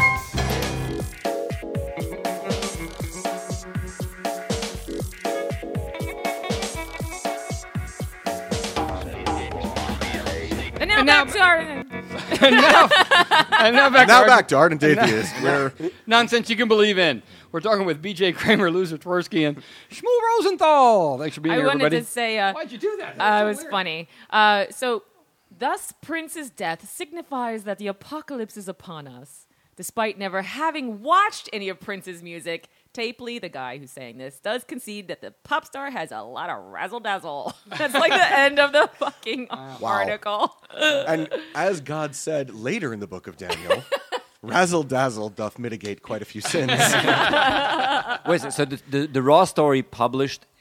and now And now- back to our... And now, and now back, Now to back to Ardent Atheist, where nonsense you can believe in. We're talking with B J Kramer, Lou Zatorsky, and Shmuel Rosenthal. Thanks for being I here, wanted everybody. to say... Uh, Why'd you do that? Uh, That it was so weird. funny. Uh, so, thus Prince's death signifies that the apocalypse is upon us. Despite never having watched any of Prince's music, Tapley, the guy who's saying this, does concede that the pop star has a lot of razzle-dazzle. That's like the end of the fucking article. and as God said later in the book of Daniel, razzle dazzle doth mitigate quite a few sins. Wait, so the, the, the Raw story published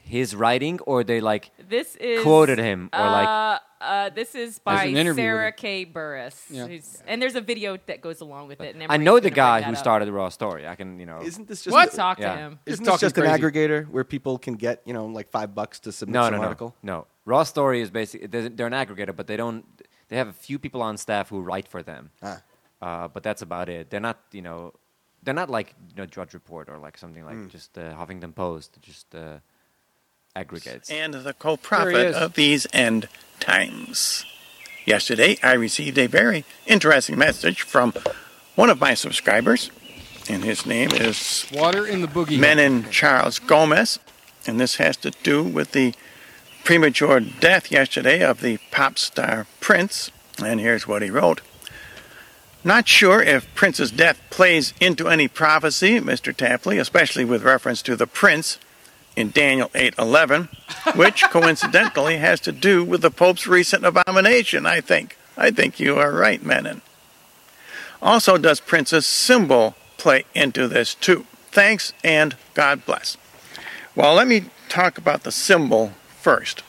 his writing, or they like This is quoted him, or like uh, uh, this is There's by an interview with Sarah him. K. Burris, Yeah. who's- and there's a video that goes along with it. And I know Emery's the gonna guy bring who that up. started the Raw story. I can, you know. Isn't this just What? A, Talk Yeah. to him. isn't talking this just an crazy. aggregator where people can get you know like five bucks to submit No, some no, no, article? no. Raw story is basically they're, they're an aggregator, but they don't. They have a few people on staff who write for them, Ah. uh, but that's about it. They're not, you know, they're not like you know Drudge Report or like something like Hmm. just uh, Huffington Post, just uh, aggregates. And the There he co-prophet is. of these end times. Yesterday, I received a very interesting message from one of my subscribers, and his name is Water in the boogie. Menon Charles Gomez, and this has to do with the premature death yesterday of the pop star Prince, and here's what he wrote. Not sure if Prince's death plays into any prophecy, Mister Tapley, especially with reference to the prince in Daniel eight eleven, which coincidentally has to do with the Pope's recent abomination, I think. I think you are right, Menon. Also, does Prince's symbol play into this too? Thanks, and God bless. Well, let me talk about the symbol first.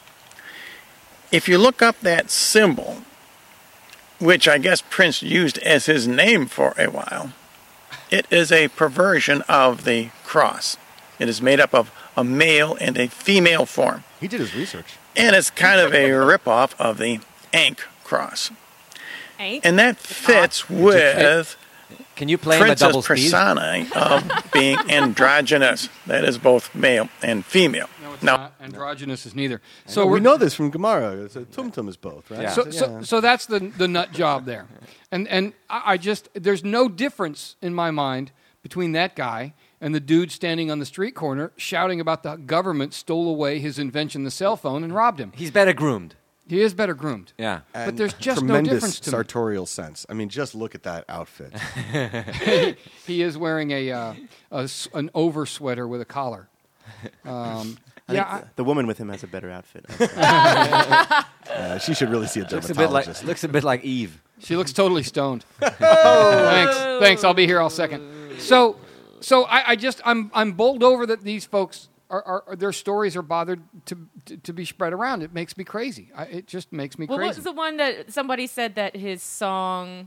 If you look up that symbol, which I guess Prince used as his name for a while, it is a perversion of the cross. It is made up of a male and a female form, He did his research. and it's kind of a ripoff of the Ankh cross. Ain't And that fits with Can you play him a Prince's double speed? persona of being androgynous. That is both male and female. No, it's Now, not. Androgynous is neither. So So we we're- know this from Gemara. It's a tumtum is both, right? Yeah. So, so, so that's the the nut job there, and and I I just there's no difference in my mind between that guy and the dude standing on the street corner shouting about the government stole away his invention, the cell phone, and robbed him. He's better groomed. He is better groomed. Yeah. But And there's just no tremendous difference to me. sartorial sense. I mean, just look at that outfit. He is wearing a, uh, a s- an over sweater with a collar. Um, yeah, I, The woman with him has a better outfit. Uh, she should really see a Looks a bit like dermatologist. looks a bit like Eve. she looks totally stoned. Thanks, thanks. I'll be here all second. So, so I, I just I'm I'm bowled over that these folks are, are, are their stories are bothered to, to to be spread around. It makes me crazy. I, it just makes me Well, what crazy. was the one that somebody said that his song,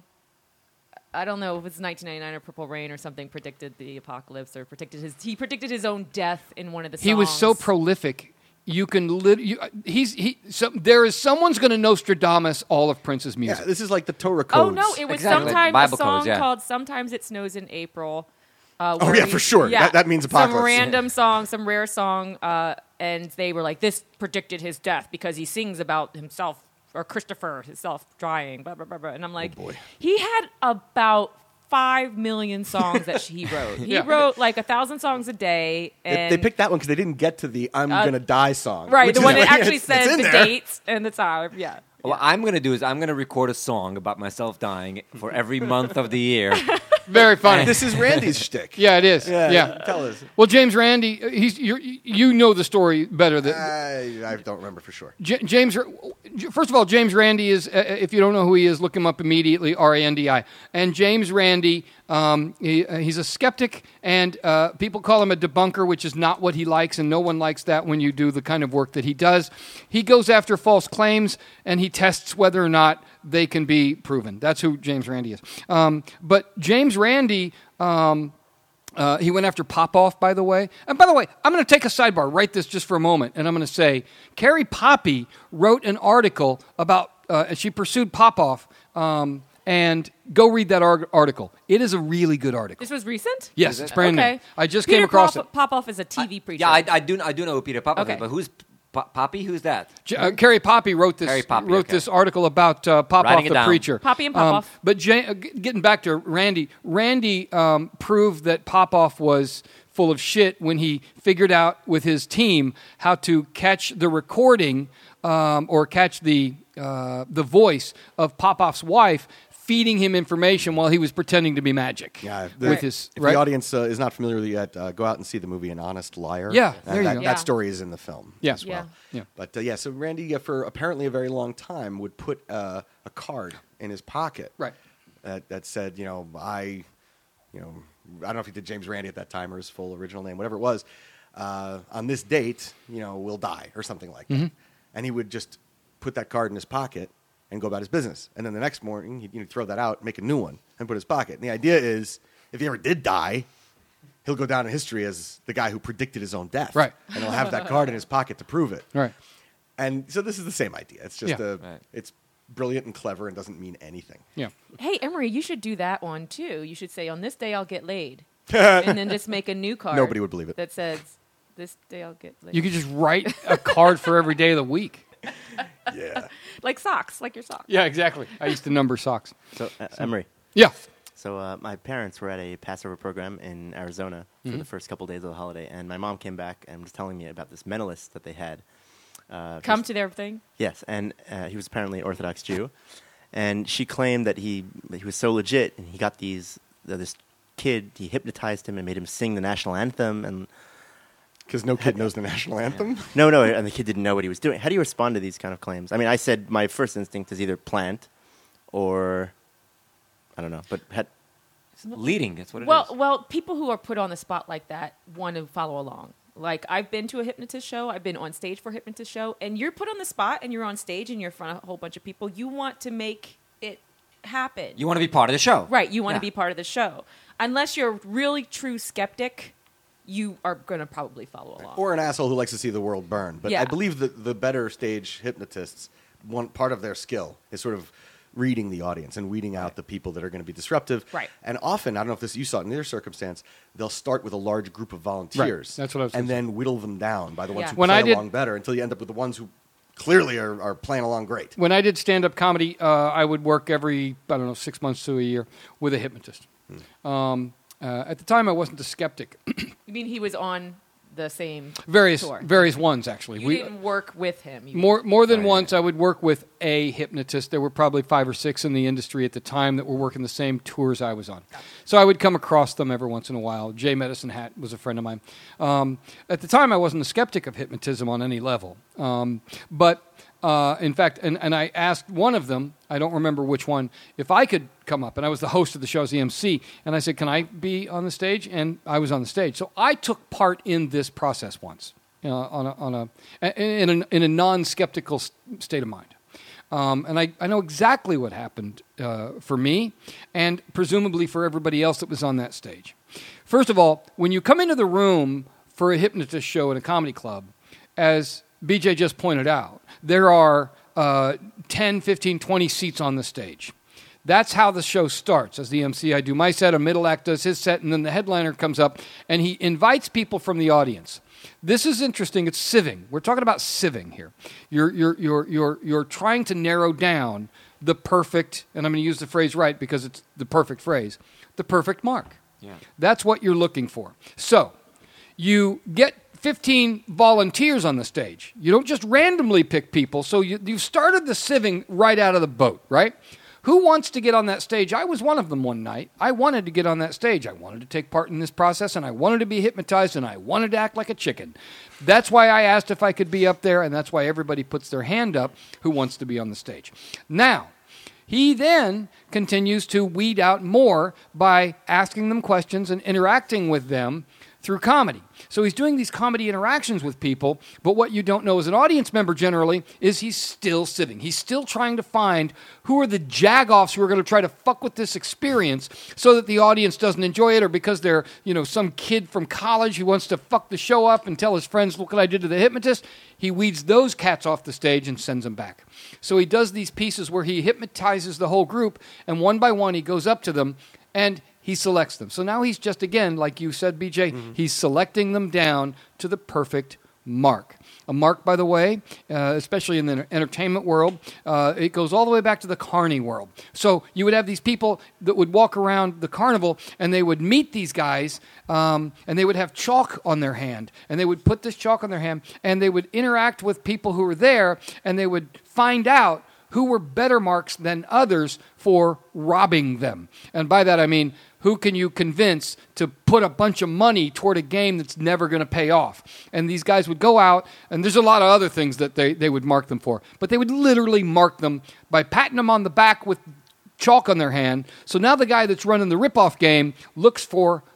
I don't know if it's nineteen ninety-nine or Purple Rain or something, predicted the apocalypse or predicted his, he predicted his own death in one of the songs. He was so prolific. You can lit. You, he's he. So, there is someone's going to Nostradamus all of Prince's music. Yeah, this is like the Torah codes. Oh, no, it was Exactly. sometime Bible a song codes, yeah. called Sometimes It Snows in April. Uh, Oh, where yeah, he- for sure. That- that means apocalypse. Some random song, some rare song, uh, and they were like, this predicted his death because he sings about himself, or Christopher, himself dying, blah, blah, blah, blah. And I'm like, boy. he had about five million songs that he wrote. He Yeah. wrote like a thousand songs a day. They, And they picked that one because they didn't get to the "I'm Uh, gonna die" song. Right, which the is one that like- actually it's- says it's in the there. dates and the time. Yeah. What I'm going to do is I'm going to record a song about myself dying for every month of the year. Very funny. This is Randy's shtick. yeah, it is. Yeah, Yeah. tell us. Well, James Randi, uh, he's you're, you know the story better than I, I don't remember for sure. J- James. First of all, James Randi is. Uh, if you don't know who he is, look him up immediately. R A N D I. And James Randi, um, he, uh, he's a skeptic, and uh, people call him a debunker, which is not what he likes, and no one likes that when you do the kind of work that he does. He goes after false claims, and he tests whether or not they can be proven. That's who James Randi is. Um, but James Randi. Um, Uh, he went after Popoff, by the way. And by the way, I'm going to take a sidebar, write this just for a moment, and I'm going to say, Carrie Poppy wrote an article about, uh, she pursued Popoff, um, and go read that ar- article. It is a really good article. This was recent? Yes, it's brand okay. new. I just Peter came across Pop- it. Popoff is a T V preacher. Yeah, I, I do I do know who Peter Popoff Okay. is, but who's P- Poppy? Who's that? J- uh, Carrie Poppy wrote this Carrie Poppy, wrote okay. this article about uh, Popoff Writing it the down. preacher. Poppy and Um, Popoff. but Jan- uh, g- getting back to Randy, Randy um, proved that Popoff was full of shit when he figured out with his team how to catch the recording um, or catch the uh, the voice of Popoff's wife feeding him information while he was pretending to be magic. Yeah, with his if right. the audience uh, is not familiar with it yet, uh, go out and see the movie An Honest Liar. Yeah, And there you that, go. that Yeah. story is in the film Yeah. as well. Yeah. Yeah. But uh, yeah, so Randy, uh, for apparently a very long time, would put uh, a card in his pocket Right. that, that said, you know, I, you know, I don't know if he did James Randi at that time or his full original name, whatever it was. uh, on this date, you know, will die or something like Mm-hmm. that. And he would just put that card in his pocket and go about his business. And then the next morning, he'd you know, throw that out, make a new one, and put it in his pocket. And the idea is, if he ever did die, he'll go down in history as the guy who predicted his own death. Right. And he'll have that card in his pocket to prove it. Right. And so this is the same idea. It's just Yeah. a, Right. it's brilliant and clever and doesn't mean anything. Yeah. Hey, Emery, you should do that one too. You should say, on this day I'll get laid. And then just make a new card. Nobody would believe it. That says, this day I'll get laid. You could just write a card for every day of the week. Yeah. Like socks, like your socks. Yeah, exactly. I used to number socks. So, uh, Emery. Yeah. So uh, my parents were at a Passover program in Arizona for Mm-hmm. the first couple days of the holiday, and my mom came back and was telling me about this mentalist that they had. Uh, Come just- to their thing. Yes, and uh, he was apparently an Orthodox Jew, and she claimed that he that he was so legit, and he got these uh, this kid, he hypnotized him and made him sing the national anthem, and Because no kid knows the national anthem. no, no, and the kid didn't know what he was doing. How do you respond to these kind of claims? I mean, I said my first instinct is either plant or I don't know, but had, Leading, that's what it is. Well, well, people who are put on the spot like that want to follow along. Like, I've been to a hypnotist show. I've been on stage for a hypnotist show. And you're put on the spot and you're on stage and you're in front of a whole bunch of people. You want to make it happen. You want to be part of the show. Right. You want to Yeah. be part of the show. Unless you're a really true skeptic, you are going to probably follow along. Or an asshole who likes to see the world burn. But Yeah. I believe that the better stage hypnotists, one part of their skill is sort of reading the audience and weeding out the people that are going to be disruptive. Right. And often, I don't know if this you saw it in their circumstance, they'll start with a large group of volunteers. That's what I was And gonna then whittle them down by the ones Yeah. who When play I did- along better until you end up with the ones who clearly are, are playing along great. When I did stand-up comedy, uh, I would work every, I don't know, six months to a year with a hypnotist. Um, uh, at the time, I wasn't a skeptic. You mean he was on the same various tour? various ones, actually. You We- didn't work with him. You More more than once, I would work with a hypnotist. There were probably five or six in the industry at the time that were working the same tours I was on. So I would come across them every once in a while. Jay Medicine Hat was a friend of mine. Um, at the time, I wasn't a skeptic of hypnotism on any level. Um, but uh, in fact, and, and I asked one of them, I don't remember which one, if I could come up. And I was the host of the show as the M C. And I said, can I be on the stage? And I was on the stage. So I took part in this process once. Uh, on a, on a in a in a non-skeptical s- state of mind, um, and I, I know exactly what happened uh, for me, and presumably for everybody else that was on that stage. First of all, when you come into the room for a hypnotist show at a comedy club, as B J just pointed out, there are uh, ten, fifteen, twenty seats on the stage. That's how the show starts. As the M C, I do my set, a middle act does his set, and then the headliner comes up, and he invites people from the audience. This is interesting. It's sieving. We're talking about sieving here. You're, you're, you're, you're, you're trying to narrow down the perfect, and I'm going to use the phrase right because it's the perfect phrase, the perfect mark. Yeah. That's what you're looking for. So you get fifteen volunteers on the stage. You don't just randomly pick people. So you, you've started the sieving right out of the boat, right? Who wants to get on that stage? I was one of them one night. I wanted to get on that stage. I wanted to take part in this process, and I wanted to be hypnotized, and I wanted to act like a chicken. That's why I asked if I could be up there, and that's why everybody puts their hand up who wants to be on the stage. Now, he then continues to weed out more by asking them questions and interacting with them through comedy. So he's doing these comedy interactions with people, but what you don't know as an audience member generally is he's still sitting. He's still trying to find who are the jagoffs who are going to try to fuck with this experience so that the audience doesn't enjoy it, or because they're, you know, some kid from college who wants to fuck the show up and tell his friends, look what I did to the hypnotist. He weeds those cats off the stage and sends them back. So he does these pieces where he hypnotizes the whole group, and one by one he goes up to them and he selects them. So now he's just, again, like you said, B J, mm-hmm. he's selecting them down to the perfect mark. A mark, by the way, uh, especially in the entertainment world, uh, it goes all the way back to the carny world. So you would have these people that would walk around the carnival, and they would meet these guys, um, and they would have chalk on their hand, and they would put this chalk on their hand, and they would interact with people who were there, and they would find out who were better marks than others for robbing them. And by that I mean, who can you convince to put a bunch of money toward a game that's never going to pay off? And these guys would go out, and there's a lot of other things that they, they would mark them for. But they would literally mark them by patting them on the back with chalk on their hand. So now the guy that's running the rip-off game looks for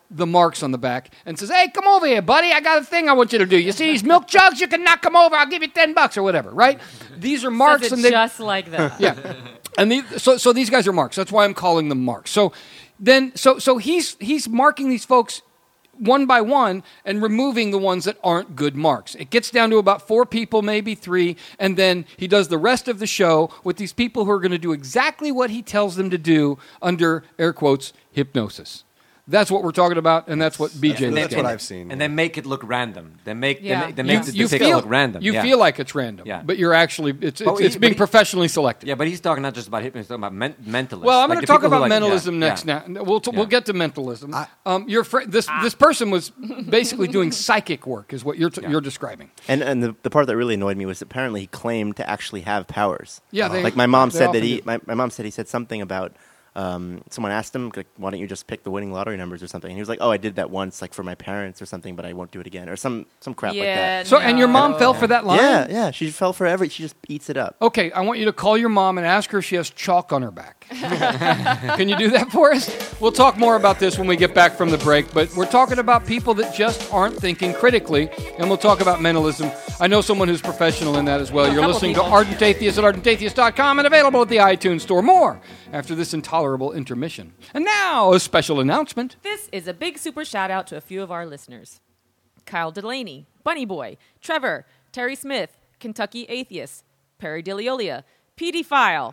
the marks on the back and says, "Hey, come over here, buddy. I got a thing I want you to do. You see these milk jugs? You can knock them over. I'll give you ten bucks or whatever." Right? These are marks, Says it and they just like that. yeah, and these, so so these guys are marks. That's why I'm calling them marks. So then so so he's he's marking these folks one by one and removing the ones that aren't good marks. It gets down to about four people, maybe three, and then he does the rest of the show with these people who are going to do exactly what he tells them to do under air quotes hypnosis. That's what we're talking about, and that's what B J. And That's they- what and- I've seen, And yeah. they make it look random. They make Yeah. they make, they make the you depiction feel look random. You yeah. feel like it's random, Yeah. but you're actually it's But it's, he- it's being but he- professionally selected. Yeah, but he's talking not just about hypnosis, he's talking about men- mentalists. Well, I'm Like going the to talk people who about like- mentalism yeah, next. yeah. Now we'll t- Yeah. we'll get to mentalism. Um, your fr- this this person was basically doing psychic work, is what you're t- Yeah. you're describing. And and the, the part that really annoyed me was apparently he claimed to actually have powers. Yeah, they- like my mom they said often that he. do. My, my mom said he said something about. Um, someone asked him, like, "Why don't you just pick the winning lottery numbers or something?" And he was like, "Oh, I did that once, like for my parents or something, but I won't do it again," or some some crap like Yeah, that. So, and your mom No. fell for that line? Yeah, yeah. She fell for every. She just eats it up. Okay, I want you to call your mom and ask her if she has chalk on her back. Can you do that for us? We'll talk more about this when we get back from the break, but we're talking about people that just aren't thinking critically, and we'll talk about mentalism. I know someone who's professional in that as well. You're couple listening to people. Ardent Atheist at ardent atheist dot com and available at the iTunes Store. More after this intolerable intermission. And now, a special announcement. This is a big super shout out to a few of our listeners: Kyle Delaney, Bunny Boy, Trevor, Terry Smith, Kentucky Atheist, Perry Diliolia, P D File,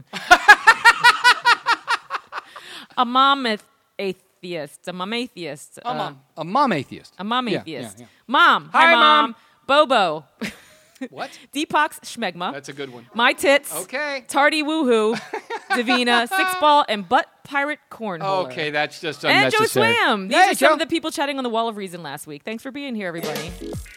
a mom atheist, a mom atheist, A uh, mom. A mom atheist. a mom Yeah, atheist, yeah, yeah. mom, Hi, hi mom, Mom. Bobo, What? Deepak's Schmegma, That's a good one. My Tits, Okay. Tardy Woohoo, Davina, Six Ball, and Butt Pirate Cornhole. Okay, that's just And Joe unnecessary. Swam. These Hey, are some Joe. of the people chatting on the Wall of Reason last week. Thanks for being here, everybody.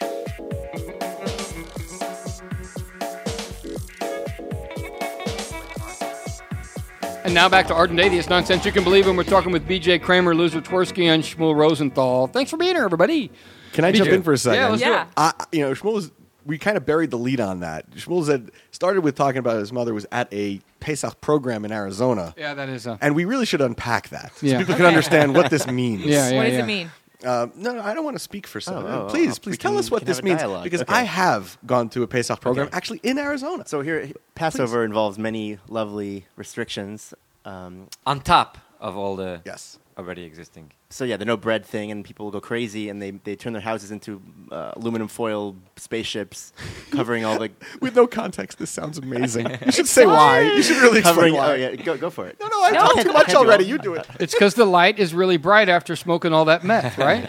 And now back to Ardent Atheist Nonsense You Can Believe In. We're talking with B J Kramer, Loser Twersky, and Shmuel Rosenthal. Thanks for being here, everybody. Can I B J. jump in for a second? Yeah, let's Yeah. do it. I, you know, Shmuel was, we kind of buried the lead on that. Shmuel said, started with talking about his mother was at a Pesach program in Arizona. Yeah, that is a... And we really should unpack that so Yeah. people can understand what this means. Yeah, yeah, what does yeah. it mean? Uh, no, no, I don't want to speak for someone. oh, please, oh, please we tell can- us what can this have a means dialogue. because Okay. I have gone to a Pesach program Okay. actually in Arizona. So here, Passover involves many lovely restrictions. Um, On top of all the Yes. already existing. so yeah, the no bread thing, and people go crazy, and they, they turn their houses into uh, aluminum foil spaceships, covering all the With no context, this sounds amazing. You should say why. You should really covering. explain why. Oh yeah, go go for it. No, no, I No. talked too much Can't do already. all. You do it. It's because the light is really bright after smoking all that meth, right?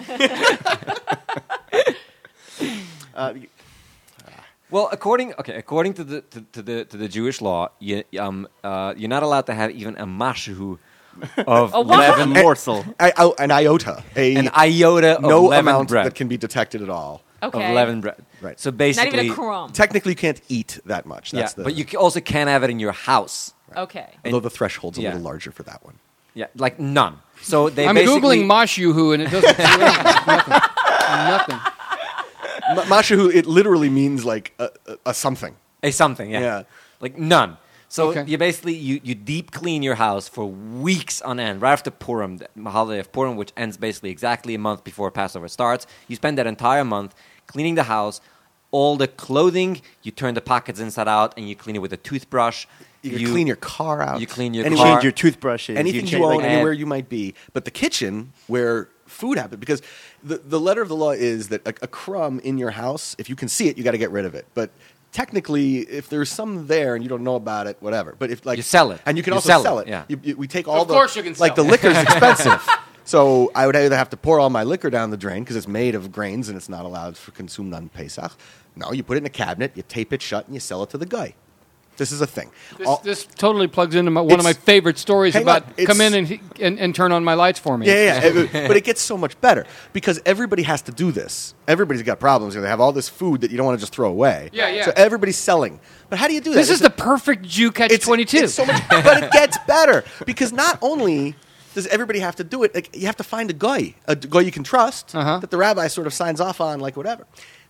Uh, Well, according okay, according to the to, to the to the Jewish law, you um uh, you're not allowed to have even a mashu of A what? leaven, morsel. I, I, an iota, a an iota of no leavened amount bread. that can be detected at all. Okay. Of leavened bread. Right. So Not basically, even a crumb. Technically, you can't eat that much. yeah, That's the, but you ca- also can't have it in your house. Okay. although the threshold's a Yeah. little larger for that one. Yeah, like none. So they I'm basically Googling Mashuhu, and it doesn't do anything. Nothing. Nothing. Ma- Mashahu, it literally means like a, a, a something. a something. Yeah. Yeah. Like none. So Okay. you basically you, you deep clean your house for weeks on end, right after Purim, the holiday of Purim, which ends basically exactly a month before Passover starts. You spend that entire month cleaning the house, all the clothing. You turn the pockets inside out, and you clean it with a toothbrush. You, clean your car out. You clean your Any- car. Change your toothbrushes. anything you, change, own, like, anywhere and- you might be, but the kitchen where food happened, because the, the letter of the law is that a, a crumb in your house, if you can see it, you got to get rid of it. But technically, if there's some there and you don't know about it, whatever. But if like You sell it. and you can You also sell sell it, it. yeah. You, you, we take all Of the course you can like sell the it. liquor's expensive. So I would either have to pour all my liquor down the drain because it's made of grains and it's not allowed for consumed on Pesach. No, you put it in a cabinet, you tape it shut, and you sell it to the guy. This is a thing. This, All- this totally plugs into my, one of my It's- favorite stories hang about on, it's- come in and, and and turn on my lights for me. Yeah, yeah, yeah. but it gets so much better because everybody has to do this. Everybody's got problems. They have all this food that you don't want to just throw away. Yeah, yeah. So everybody's selling. But how do you do that? This is It's- the perfect Jew catch it's, twenty-two. It's so much, but it gets better because not only does everybody have to do it, like, you have to find a guy, a guy you can trust Uh-huh. that the rabbi sort of signs off on, like whatever.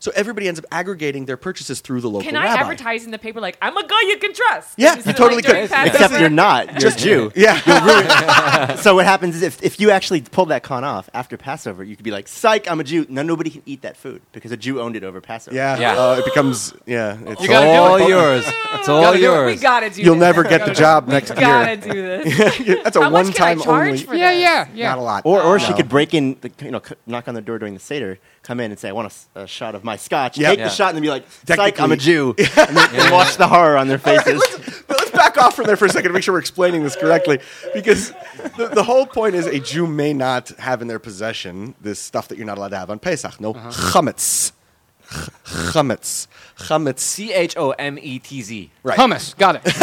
So everybody ends up aggregating their purchases through the local Can I rabbi. advertise in the paper like, I'm a guy you can trust? Yeah, Is you it, totally like, during could. Passover? Except you're not. You're a Jew. Yeah. So what happens is if, if you actually pull that con off after Passover, you could be like, psych, I'm a Jew. No, nobody can eat that food because a Jew owned it over Passover. Yeah. Yeah. Uh, it becomes, yeah. It's It's all yours. It's all Gotta do it. yours. We gotta do You'll this. never get the job next We gotta year. do this. That's a How much can I one-time charge only. for Yeah, this? yeah, yeah. Not a lot. Or, or she No. could break in, the, you know, c- knock on the door during the Seder, come in and say, I want a s- a, shot of my scotch. Yep. Take Yeah. the shot and then be like, psych, Technically- I'm a Jew. And then and watch the horror on their All right, faces. let's, but let's back off from there for a second to make sure we're explaining this correctly. Because the, the whole point is a Jew may not have in their possession this stuff that you're not allowed to have on Pesach. No chametz. Ch- Chametz. Chametz. C H O M E T Z. Right. Hummus. Got it.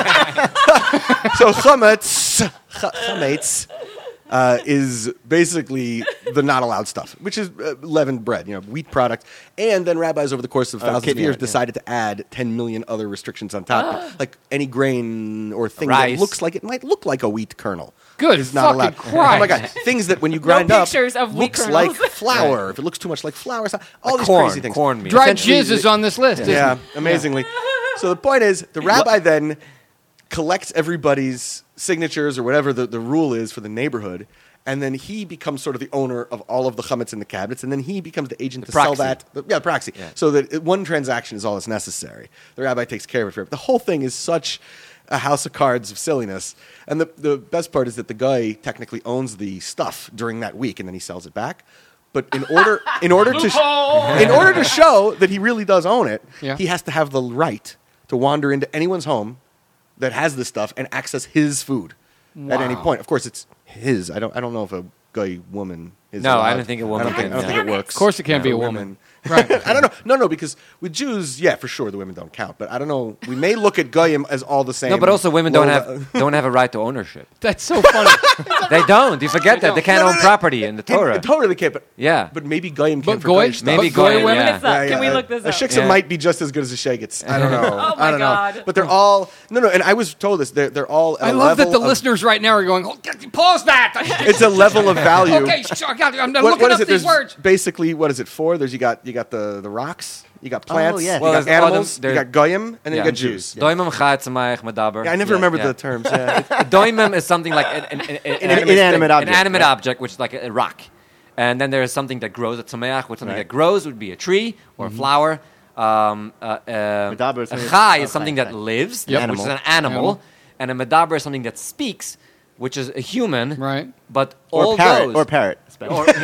So chametz, ch- chametz uh, is basically the not allowed stuff, which is uh, leavened bread, you know, wheat product. And then rabbis over the course of Oh, thousands of kidney, years yeah. decided to add ten million other restrictions on top, like any grain or thing Rice. that looks like it might look like a wheat kernel. Good is not allowed. fucking Oh my Christ. god, things that when you grind up pictures of wheat looks kernels. like flour. If it looks too much like flour, it's not, all Like these corn, crazy things. cornmeal. Dried Essentially, jizz is on this list, isn't Yeah, it? amazingly. So the point is, the rabbi then collects everybody's signatures or whatever the, the rule is for the neighborhood, and then he becomes sort of the owner of all of the chametz in the cabinets, and then he becomes the agent to sell proxy. that. The, yeah, proxy. Yeah. So that it, one transaction is all that's necessary. The rabbi takes care of it for him. The whole thing is such a house of cards of silliness. And the, the best part is that the guy technically owns the stuff during that week, and then he sells it back. But in order, in order to, sh- in order to show that he really does own it, Yeah. he has to have the right to wander into anyone's home that has this stuff and access his food at any Wow. point. Of course, it's his. I don't. I don't know if a guy woman is. No, I allowed. don't think a woman I don't think, can, I don't think yeah. it works. Of course it can't for be a woman. Right. I don't know. No, no, because with Jews, yeah, for sure, the women don't count. But I don't know. We may look at goyim as all the same. No, but also women don't low- have don't have a right to ownership. That's so funny. They don't. You forget that they can't No, no, own no. property in the Torah. It totally can't. But Yeah. but maybe goyim But can for goy- goyish stuff. Maybe but goy goy, women. yeah. Look this up. Can we look this a up? shiksa Yeah. might be just as good as a shagets. I don't know. Oh my I don't God. know. But they're all no, no. And I was told this. They're they're all. At I a love that the level of- listeners right now are going, oh, get- pause that. It's a level of value. Okay, sh- I got- I'm What- looking what up is it? these There's words. basically what is it for? There's you got you got the, the rocks, you got plants, yes. you Well, got there's all them- animals, you there- got goyim, and then Yeah. you got Jews. Doimim chayatzmayach medaber. Yeah, I never Yeah, remembered yeah. the terms. Yeah. Doimim is something like an, an, an, an, An inanimate an object, inanimate right. object, which is like a, a rock. And then there is something that grows at tzameach, which something Right. that grows would be a tree or a flower. Um, uh, uh, Medaber a is something- chai oh, is something chai, that chai. lives, Yep. which is Animal. an animal, Animal. and a medaber is something that speaks, which is a human. Right. But Or all parrot. those Or parrot. especially. Or-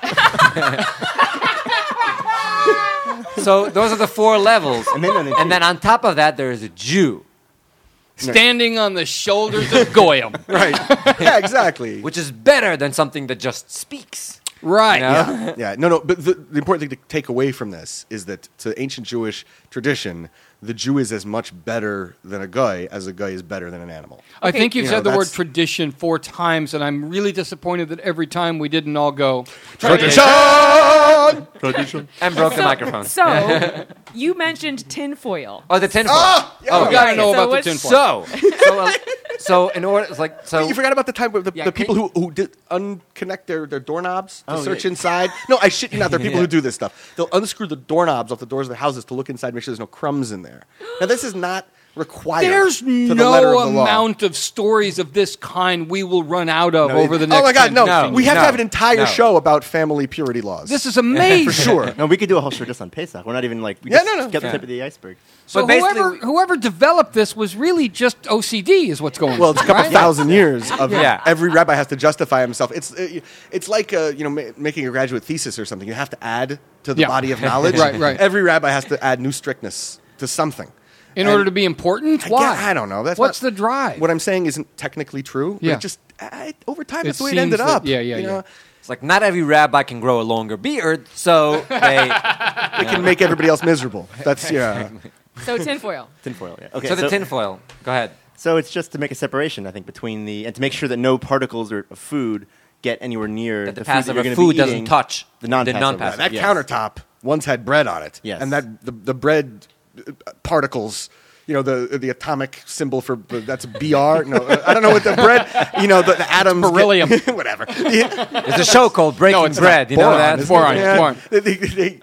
yeah. So those are the four levels, And then on the and then on top of that there is a Jew, Standing on the shoulders of Goyim. Right. Yeah, exactly. which is better than something that just speaks. Right. You know? yeah, yeah. No, no. But the, the important thing to take away from this is that to ancient Jewish tradition, the Jew is as much better than a guy as a guy is better than an animal. I Okay. think you've You said know, the word that's- tradition four times, and I'm really disappointed that every time we didn't all go. Tradition. And broke the microphone. So, you mentioned tinfoil. Oh, the tinfoil. Oh, yeah, oh, we gotta yeah. know So about the what's- tinfoil. So, so, uh, so in order, it's like so. You forgot about the time where the, Yeah, the can- people who, who did unconnect their, their doorknobs to Oh, search yeah. inside. No, I shit you not. There are people Yeah. who do this stuff. They'll unscrew the doorknobs off the doors of their houses to look inside, make sure there's no crumbs in there. Now, this is not required. There's to the letter no of the law. amount of stories of this kind we will run out of No, over it- the next Oh my God, ten, no. No, We have no, to have an entire no. show about family purity laws. This is amazing. for sure. No, we could do a whole show just on Pesach. We're not even like, we Yeah, just no, no. get the Yeah. tip of the iceberg. So But basically whoever, we- whoever developed this was really just O C D is what's going on. Well, it's a couple right? thousand years of Yeah. every rabbi has to justify himself. It's uh, it's like uh, you know ma- making a graduate thesis or something. You have to add to the Yeah. body of knowledge. Right, right. Every rabbi has to add new strictness to something. In And order to be important? I Why? guess- I don't know. That's What's not- the drive? What I'm saying isn't technically true. but Yeah. It just I, over time, It that's the way it seems ended that- up. yeah, yeah, you yeah. know? It's like not every rabbi can grow a longer beard, so they. It can make everybody else miserable. That's yeah. So, tinfoil. Tinfoil, yeah. Okay, so the tinfoil. Go ahead. So it's just to make a separation, I think, between the and to make sure that no particles or of food get anywhere near That the food that Passover you're gonna food be doesn't eating. touch the non-Passover. non-Passover. That Yes. countertop once had bread on it. Yes. And that the, the bread uh, particles, you know, the the atomic symbol for that's B R. No, uh, I don't know what the bread, you know, the, the atoms. get- beryllium. whatever. Yeah. There's a show called Breaking No, it's not. Bread. You know Boron, that? isn't Boron, it? it's boron. They- they- they-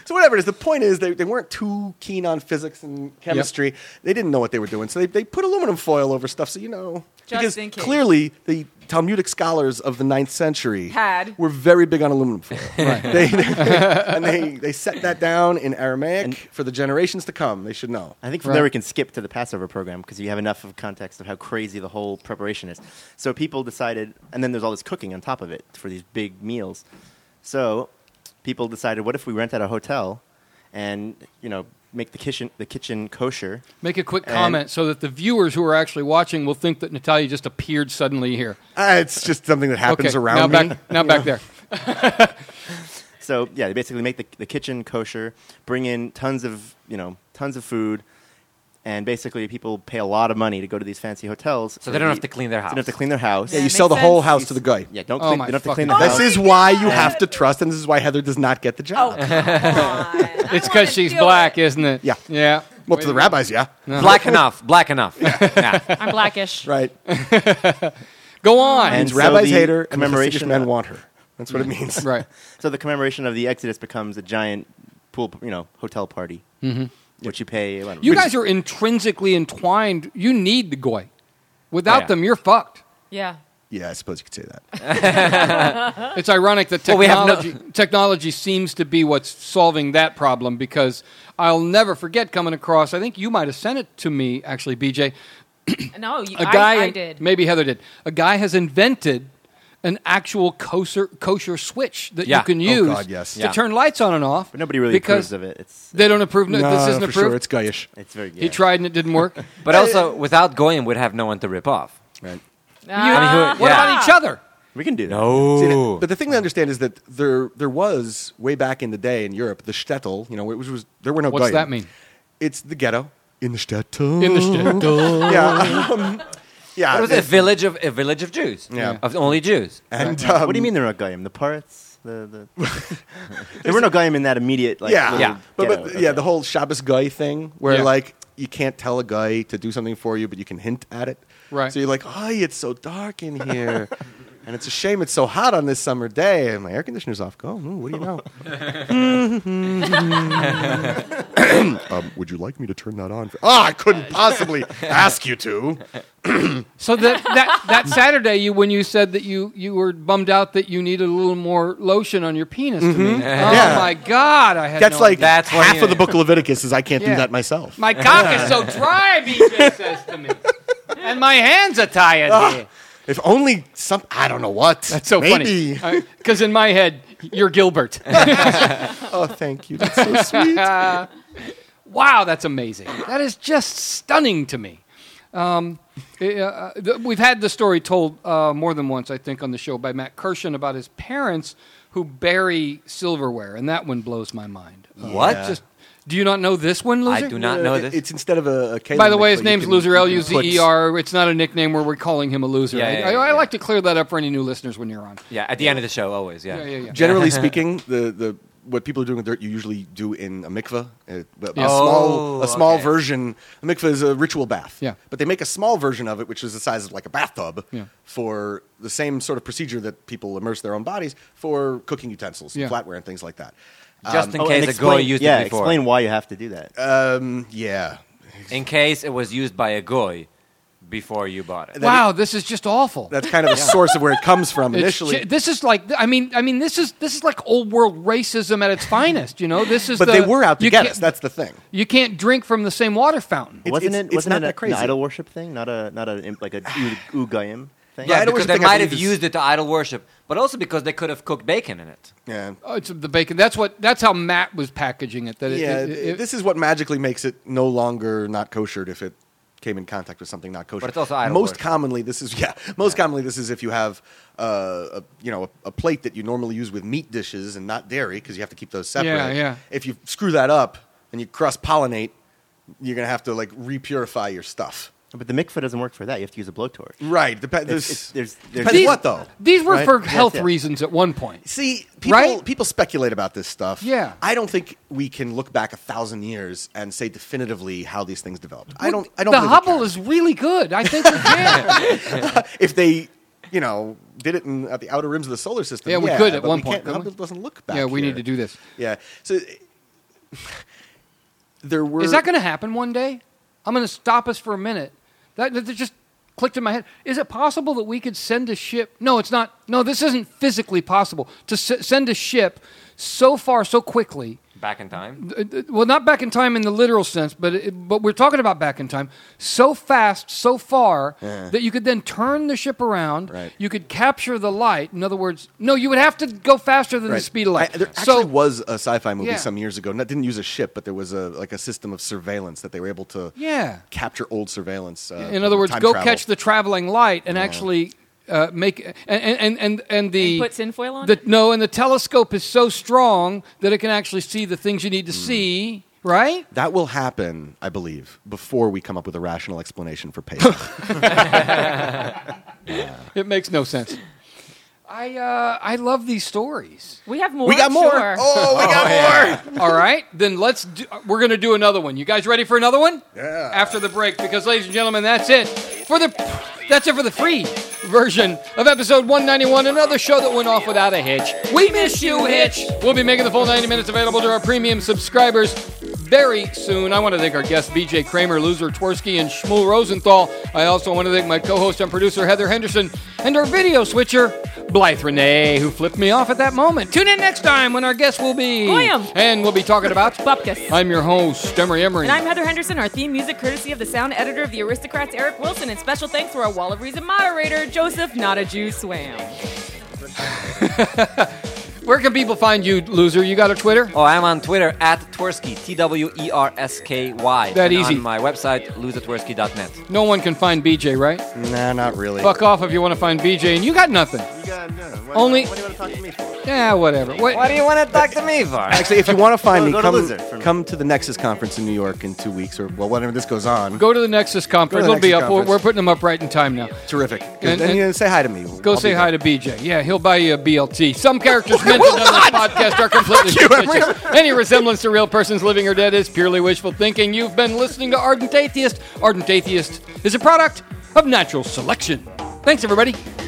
So whatever it is, the point is they, they weren't too keen on physics and chemistry. They didn't know what they were doing, so they, they put aluminum foil over stuff, so you know. Just because in case. clearly the Talmudic scholars of the ninth century Had. were very big on aluminum foil. Right. They, and they, they set that down in Aramaic And- for the generations to come. They should know. I think from Right. there we can skip to the Passover program because you have enough of context of how crazy the whole preparation is. So people decided, and then there's all this cooking on top of it for these big meals. So people decided, what if we rent out a hotel and, you know, make the kitchen the kitchen kosher? Make a quick And- comment so that the viewers who are actually watching will think that Natalia just appeared suddenly here. Uh, it's just something that happens okay, around now me. back, now back there. So yeah, they basically make the, the kitchen kosher, bring in tons of you know tons of food, and basically people pay a lot of money to go to these fancy hotels. So for they don't the- have to clean their They house. don't have to clean their house. Yeah, Yeah, you it sell the makes whole sense. house to the guy. Yeah, don't Oh clean. my They don't have to fucking clean the God. house. This is why you have to trust, and this is why Heather does not get the Oh, job. come on. It's because she's black, is isn't it? Yeah. Yeah. Well, to the rabbis, yeah. Black enough. Black enough. Yeah. I'm blackish. Right. Go on. It And means so rabbis the hate her, and the commemoration Hasidic men of- want her. That's what it means. Right. So the commemoration of the Exodus becomes a giant pool, you know, hotel party, mm-hmm. which you pay. I don't know, You guys are intrinsically entwined. You need the goy. Without Oh, yeah. them, you're fucked. Yeah. Yeah, I suppose you could say that. It's ironic that Well, we have no- technology technology seems to be what's solving that problem because I'll never forget coming across. I think you might have sent it to me, actually, B J. No, you, A guy, I, I in- did. maybe Heather did. A guy has invented an actual kosher kosher switch that Yeah. you can Oh, use God, yes. to Yeah. turn lights on and off. but nobody really because approves of it. It's They don't approve. No, no, this isn't for approved. sure. It's guyish. it's very. Yeah. He tried and it didn't work. But also, without Goyim, we'd have no one to rip off. Right. You- what yeah. about each other? We can do that. See, No. but the thing to understand is that there there was way back in the day in Europe the shtetl. You know, which was there were no. What's goyim. that mean? It's the ghetto in the shtetl. In the shtetl. yeah, um, yeah. What was it? A village of a village of Jews. Yeah. Of only Jews. And what um, do you mean they're not goyim? The parts, the the. there were no goyim in that immediate. Like, yeah, little Yeah. But, ghetto. but yeah, the whole Shabbos guy thing, where Yeah. like you can't tell a guy to do something for you, but you can hint at it. Right. So you're like, oh, it's so dark in here. And it's a shame it's so hot on this summer day, and my air conditioner's off. Go, ooh, what do you know? um, would you like me to turn that on? Oh, I couldn't possibly ask you to. So that, that that Saturday, you when you said that you, you were bummed out that you needed a little more lotion on your penis to me. Oh Yeah. my God! I had That's no like idea. That's what half he- of the book of Leviticus is I can't Yeah. do that myself. My cock is so dry, B J says to me, and my hands are tired. here. If only some, I don't know what. That's so Maybe. funny. Because in my head, you're Gilbert. Oh, thank you. That's so sweet. Wow, that's amazing. That is just stunning to me. Um, uh, th- we've had the story told uh, more than once, I think, on the show by Matt Kirshen about his parents who bury silverware, and that one blows my mind. Uh, What? Just, do you not know this one, Loser? I do not know this. It's instead of a, a Caleb By the way, his mikveh, you name's can- Loser, you can L U Z E R. It's not a nickname where we're calling him a loser. Yeah, I, yeah, I, yeah, I yeah. like to clear that up for any new listeners when you're on. Yeah, at the end of the show, always. Yeah. Yeah, yeah, yeah. put- Generally speaking, the, the what people are doing with dirt, you usually do in a mikveh. A, a Yeah. small, Oh, a small okay. version. A mikveh is a ritual bath. Yeah. But they make a small version of it, which is the size of like a bathtub, Yeah. for the same sort of procedure that people immerse their own bodies for cooking utensils, Yeah. flatware, and things like that. Just in Oh, case and a goy used yeah, it before. explain why you have to do that. Um, yeah. In case it was used by a goy before you bought it. Wow, this is just awful. That's kind of the source of where it comes from It's initially. j- this is like I mean I mean this is this is like old world racism at its finest. You know, this is. but the, they were out to you get can't- us. That's the thing. You can't drink from the same water fountain. It's- wasn't it's- it? it's Wasn't not it that a- crazy. an idol worship thing? Not a not a like a u, goyim thing. Yeah, idol because worship they thing, I might have believe, is- used it to idol worship, but also because they could have cooked bacon in it. Yeah. Oh, it's the bacon. That's what. That's how Matt was packaging it. That it, Yeah, it- it- this is what magically makes it no longer not koshered if it came in contact with something not kosher. But it's also idol most worship. commonly this is yeah. Most commonly this is if you have uh, a, you know a, a plate that you normally use with meat dishes and not dairy because you have to keep those separate. Yeah, yeah. If you screw that up and you cross pollinate, you're gonna have to like repurify your stuff. But the mikveh doesn't work for that. You have to use a blowtorch. Right. Dep- It's- there's, it's- there's- there's- depends these, what though. These were right? for Yes, health yeah. reasons at one point. See, people Right? people speculate about this stuff. Yeah. I don't think we can look back a thousand years and say definitively how these things developed. I don't. I don't. The believe we Hubble can. is really good. I think we can. If they, you know, did it in, at the outer rims of the solar system. Yeah, we could at but one we point, can't- the couldn't we? Hubble doesn't look back. yeah, we here. need to do this. Yeah. So There were. Is that going to happen one day? I'm going to stop us for a minute. That, that just clicked in my head. Is it possible that we could send a ship? No, it's not. No, this isn't physically possible to s- send a ship so far, so quickly. Back in time? Well, not back in time in the literal sense, but it, but we're talking about back in time. So fast, so far, Yeah. that you could then turn the ship around. Right. You could capture the light. In other words, no, you would have to go faster than the Right. speed of light. I, there so, actually was a sci-fi movie Yeah. some years ago. Not, didn't use a ship, but there was a like a system of surveillance that they were able to Yeah. capture old surveillance. Uh, in other words, time go travel. catch the traveling light and actually uh, make and and and and the And put tinfoil on the, it? No, and the telescope is so strong that it can actually see the things you need to see. Right? That will happen, I believe, before we come up with a rational explanation for pacing. It makes no sense. I uh, I love these stories. We have more. We got more. Sure. Oh, we got more. All right, then let's. Do, we're going to do another one. You guys ready for another one? Yeah. After the break, because ladies and gentlemen, that's it for the. That's it for the free version of episode one ninety-one. Another show that went off without a hitch. We miss you, Hitch. We'll be making the full ninety minutes available to our premium subscribers very soon. I want to thank our guests, B J Kramer, Loser Tversky, and Shmuel Rosenthal. I also want to thank my co-host and producer, Heather Henderson, and our video switcher, Blythe Renee, who flipped me off at that moment. Tune in next time when our guest will be... William. And we'll be talking about... Bupkis. I'm your host, Emery Emery. And I'm Heather Henderson, our theme music courtesy of the sound editor of The Aristocrats, Eric Wilson, and special thanks to our Wall of Reason moderator, Joseph Not a Jew Swam. Where can people find you, Loser? You got a Twitter? Oh, I'm on Twitter at Tversky, T W E R S K Y. That and easy. on my website, loser tversky dot net. No one can find B J, right? Nah, not really. Fuck off if you want to find B J, and you got nothing. You got, no, what, Only- What do you want to talk to me for? Yeah, whatever. What? What do you want to talk to me for? Actually, if you want to find Go- me, go to come, Loser for me. come to the Nexus conference in New York in two weeks, or well, whenever this goes on. Go to the Nexus conference. Go It'll to the be Nexus up. We're, conference. we're putting them up right in time now. Terrific. And- And, and- you say hi to me. Go I'll say be hi there. to B J. Yeah, he'll buy you a B L T. Some characters mentioned on this podcast are completely fictitious. Any resemblance to real persons living or dead is purely wishful thinking. You've been listening to Ardent Atheist. Ardent Atheist is a product of natural selection. Thanks, everybody.